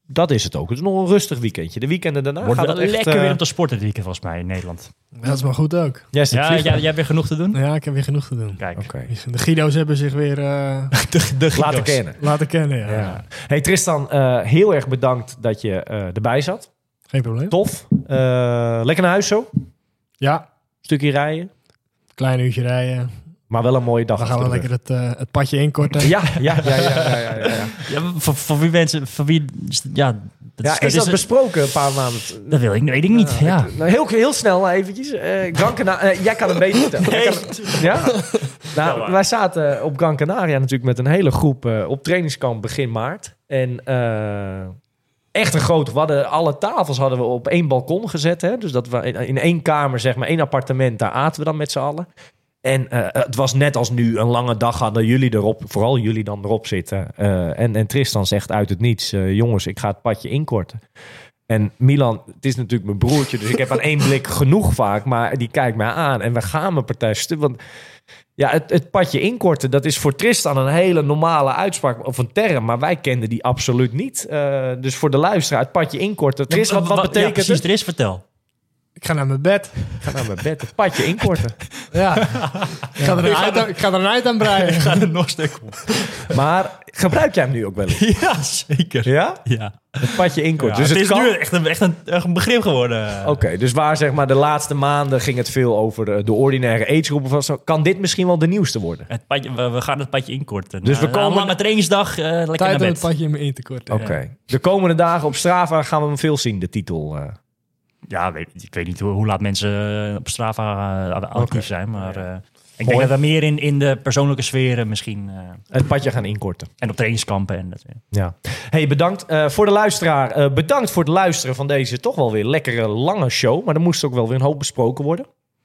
dat is het ook. Het is nog een rustig weekendje. De weekenden daarna Wordt gaat wel het echt... lekker uh, weer om te sporten dit weekend volgens mij in Nederland. Dat is maar goed ook. Jij zit Ja, vliegen. jij, jij hebt weer genoeg te doen? Ja, ik heb weer genoeg te doen. Kijk. Oké. De Guido's hebben zich weer uh, De, de Laten kennen. laten kennen. Ja. Ja. Hey Tristan, uh, heel erg bedankt dat je uh, erbij zat. Geen probleem. Tof. Uh, lekker naar huis zo. Ja, Stukje rijden. klein uurtje rijden. Maar wel een mooie dag. Dan gaan we achter de lekker het, uh, het padje inkorten. rug. Ja, ja, ja, ja, ja, ja, ja, ja. Ja, voor, voor wie mensen... Voor wie, ja, dat Ja, is dat een- besproken een paar maanden? Dat wil ik, weet ik niet. Ja. Nou, heel, heel snel eventjes. Uh, Gran Canaria, uh, jij kan het beter vertellen. Jij kan- ja? Nou, wij zaten op Gran Canaria natuurlijk met een hele groep uh, op trainingskamp begin maart. En uh, echt een grote... We hadden alle tafels hadden we op één balkon gezet. Hè? Dus dat we in, in één kamer, zeg maar, één appartement, daar aten we dan met z'n allen. En uh, het was net als nu een lange dag hadden jullie erop, vooral jullie dan erop zitten. Uh, en, en Tristan zegt uit het niets, uh, jongens, ik ga het padje inkorten. En Milan, het is natuurlijk mijn broertje, dus ik heb aan één blik genoeg vaak. Maar die kijkt mij aan en we gaan mijn partij stuk. Want ja, het, het padje inkorten, dat is voor Tristan een hele normale uitspraak of een term. Maar wij kenden die absoluut niet. Uh, dus voor de luisteraar, het padje inkorten. Tristan, wat, wat betekent ja, precies, het? er is vertel. Ik ga naar mijn bed. Ik ga naar mijn bed, het padje inkorten. Ja. Ik, ga er een eind aan, ik ga er een eind aan breien. Ik ga er nog stuk op. Maar gebruik jij hem nu ook wel eens? Ja, zeker. Ja? Ja. Het padje inkorten. Ja, dus het, het is kan... nu echt een, echt een, echt een begrip geworden. Oké, okay, dus waar zeg maar de laatste maanden ging het veel over de, de ordinaire aidsgroepen. Of zo, kan dit misschien wel de nieuwste worden? Het padje, we, we gaan het padje inkorten. Dus we Na- komen- na een lange trainingsdag, uh, lekker Tijd om naar het bed. padje in te korten. Oké. Okay. De komende dagen op Strava gaan we hem veel zien, de titel. Uh. Ja, weet, ik weet niet hoe, hoe laat mensen uh, op Strava uh, actief Oké. zijn, maar uh, ik Mooi. denk dat we meer in, in de persoonlijke sfeer uh, misschien uh, Het padje gaan inkorten. en op trainingskampen en dat. Ja. Hey, bedankt uh, voor de luisteraar. Uh, bedankt voor het luisteren van deze toch wel weer lekkere lange show. Maar er moest ook wel weer een hoop besproken worden.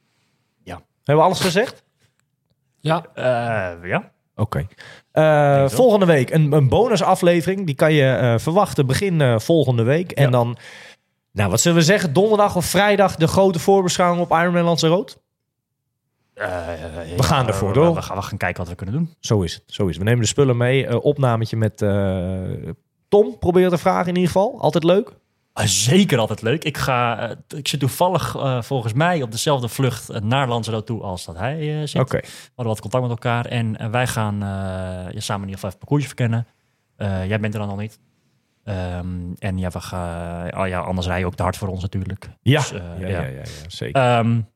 Ja. Hebben we alles gezegd? Ja. Uh, ja. Oké. Okay. Uh, volgende week een, een bonusaflevering. Die kan je uh, verwachten begin uh, volgende week. En Ja. dan, nou wat zullen we zeggen, donderdag of vrijdag de grote voorbeschouwing op Ironman Lanzarote? Uh, We gaan ervoor, we, door. We gaan, we gaan kijken wat we kunnen doen. Zo is het. Zo is het. We nemen de spullen mee. Uh, opnametje met uh, Tom. Probeer te vragen in ieder geval. Altijd leuk. Uh, zeker altijd leuk. Ik, ga, uh, ik zit toevallig uh, volgens mij op dezelfde vlucht uh, naar Lanzarote toe als dat hij uh, zit. Oké. We hadden wat contact met elkaar en uh, wij gaan uh, ja, samen in ieder geval even het parcoursje verkennen. Uh, jij bent er dan al niet. Um, en ja, we gaan, oh ja, anders rij je ook te hard voor ons natuurlijk. Ja. Dus, uh, ja, ja. ja, ja, ja, zeker. Um,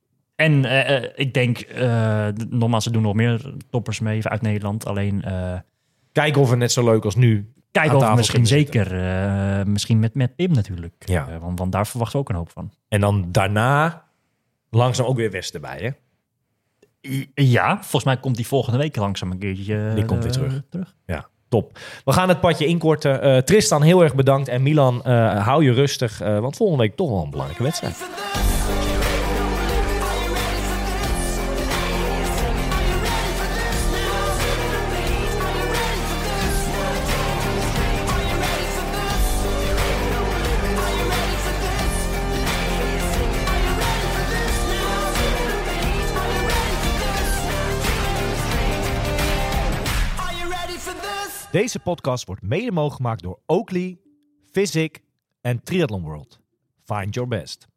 en uh, uh, ik denk, uh, nogmaals, er doen nog meer toppers mee uit Nederland. Alleen uh, Kijken of we net zo leuk als nu kijken aan of we tafel misschien kunnen zitten. zeker, uh, misschien met, met Pim natuurlijk. Ja. Uh, want, want daar verwachten we ook een hoop van. En dan daarna langzaam ook weer West erbij, hè? I- Ja, volgens mij komt die volgende week langzaam een keertje Die komt weer uh, terug. terug. Ja, top. We gaan het padje inkorten. Uh, Tristan, heel erg bedankt. En Milan, uh, hou je rustig. Uh, want volgende week toch wel een belangrijke wedstrijd. Deze podcast wordt mede mogelijk gemaakt door Oakley, Physic en Triathlon World. Find your best.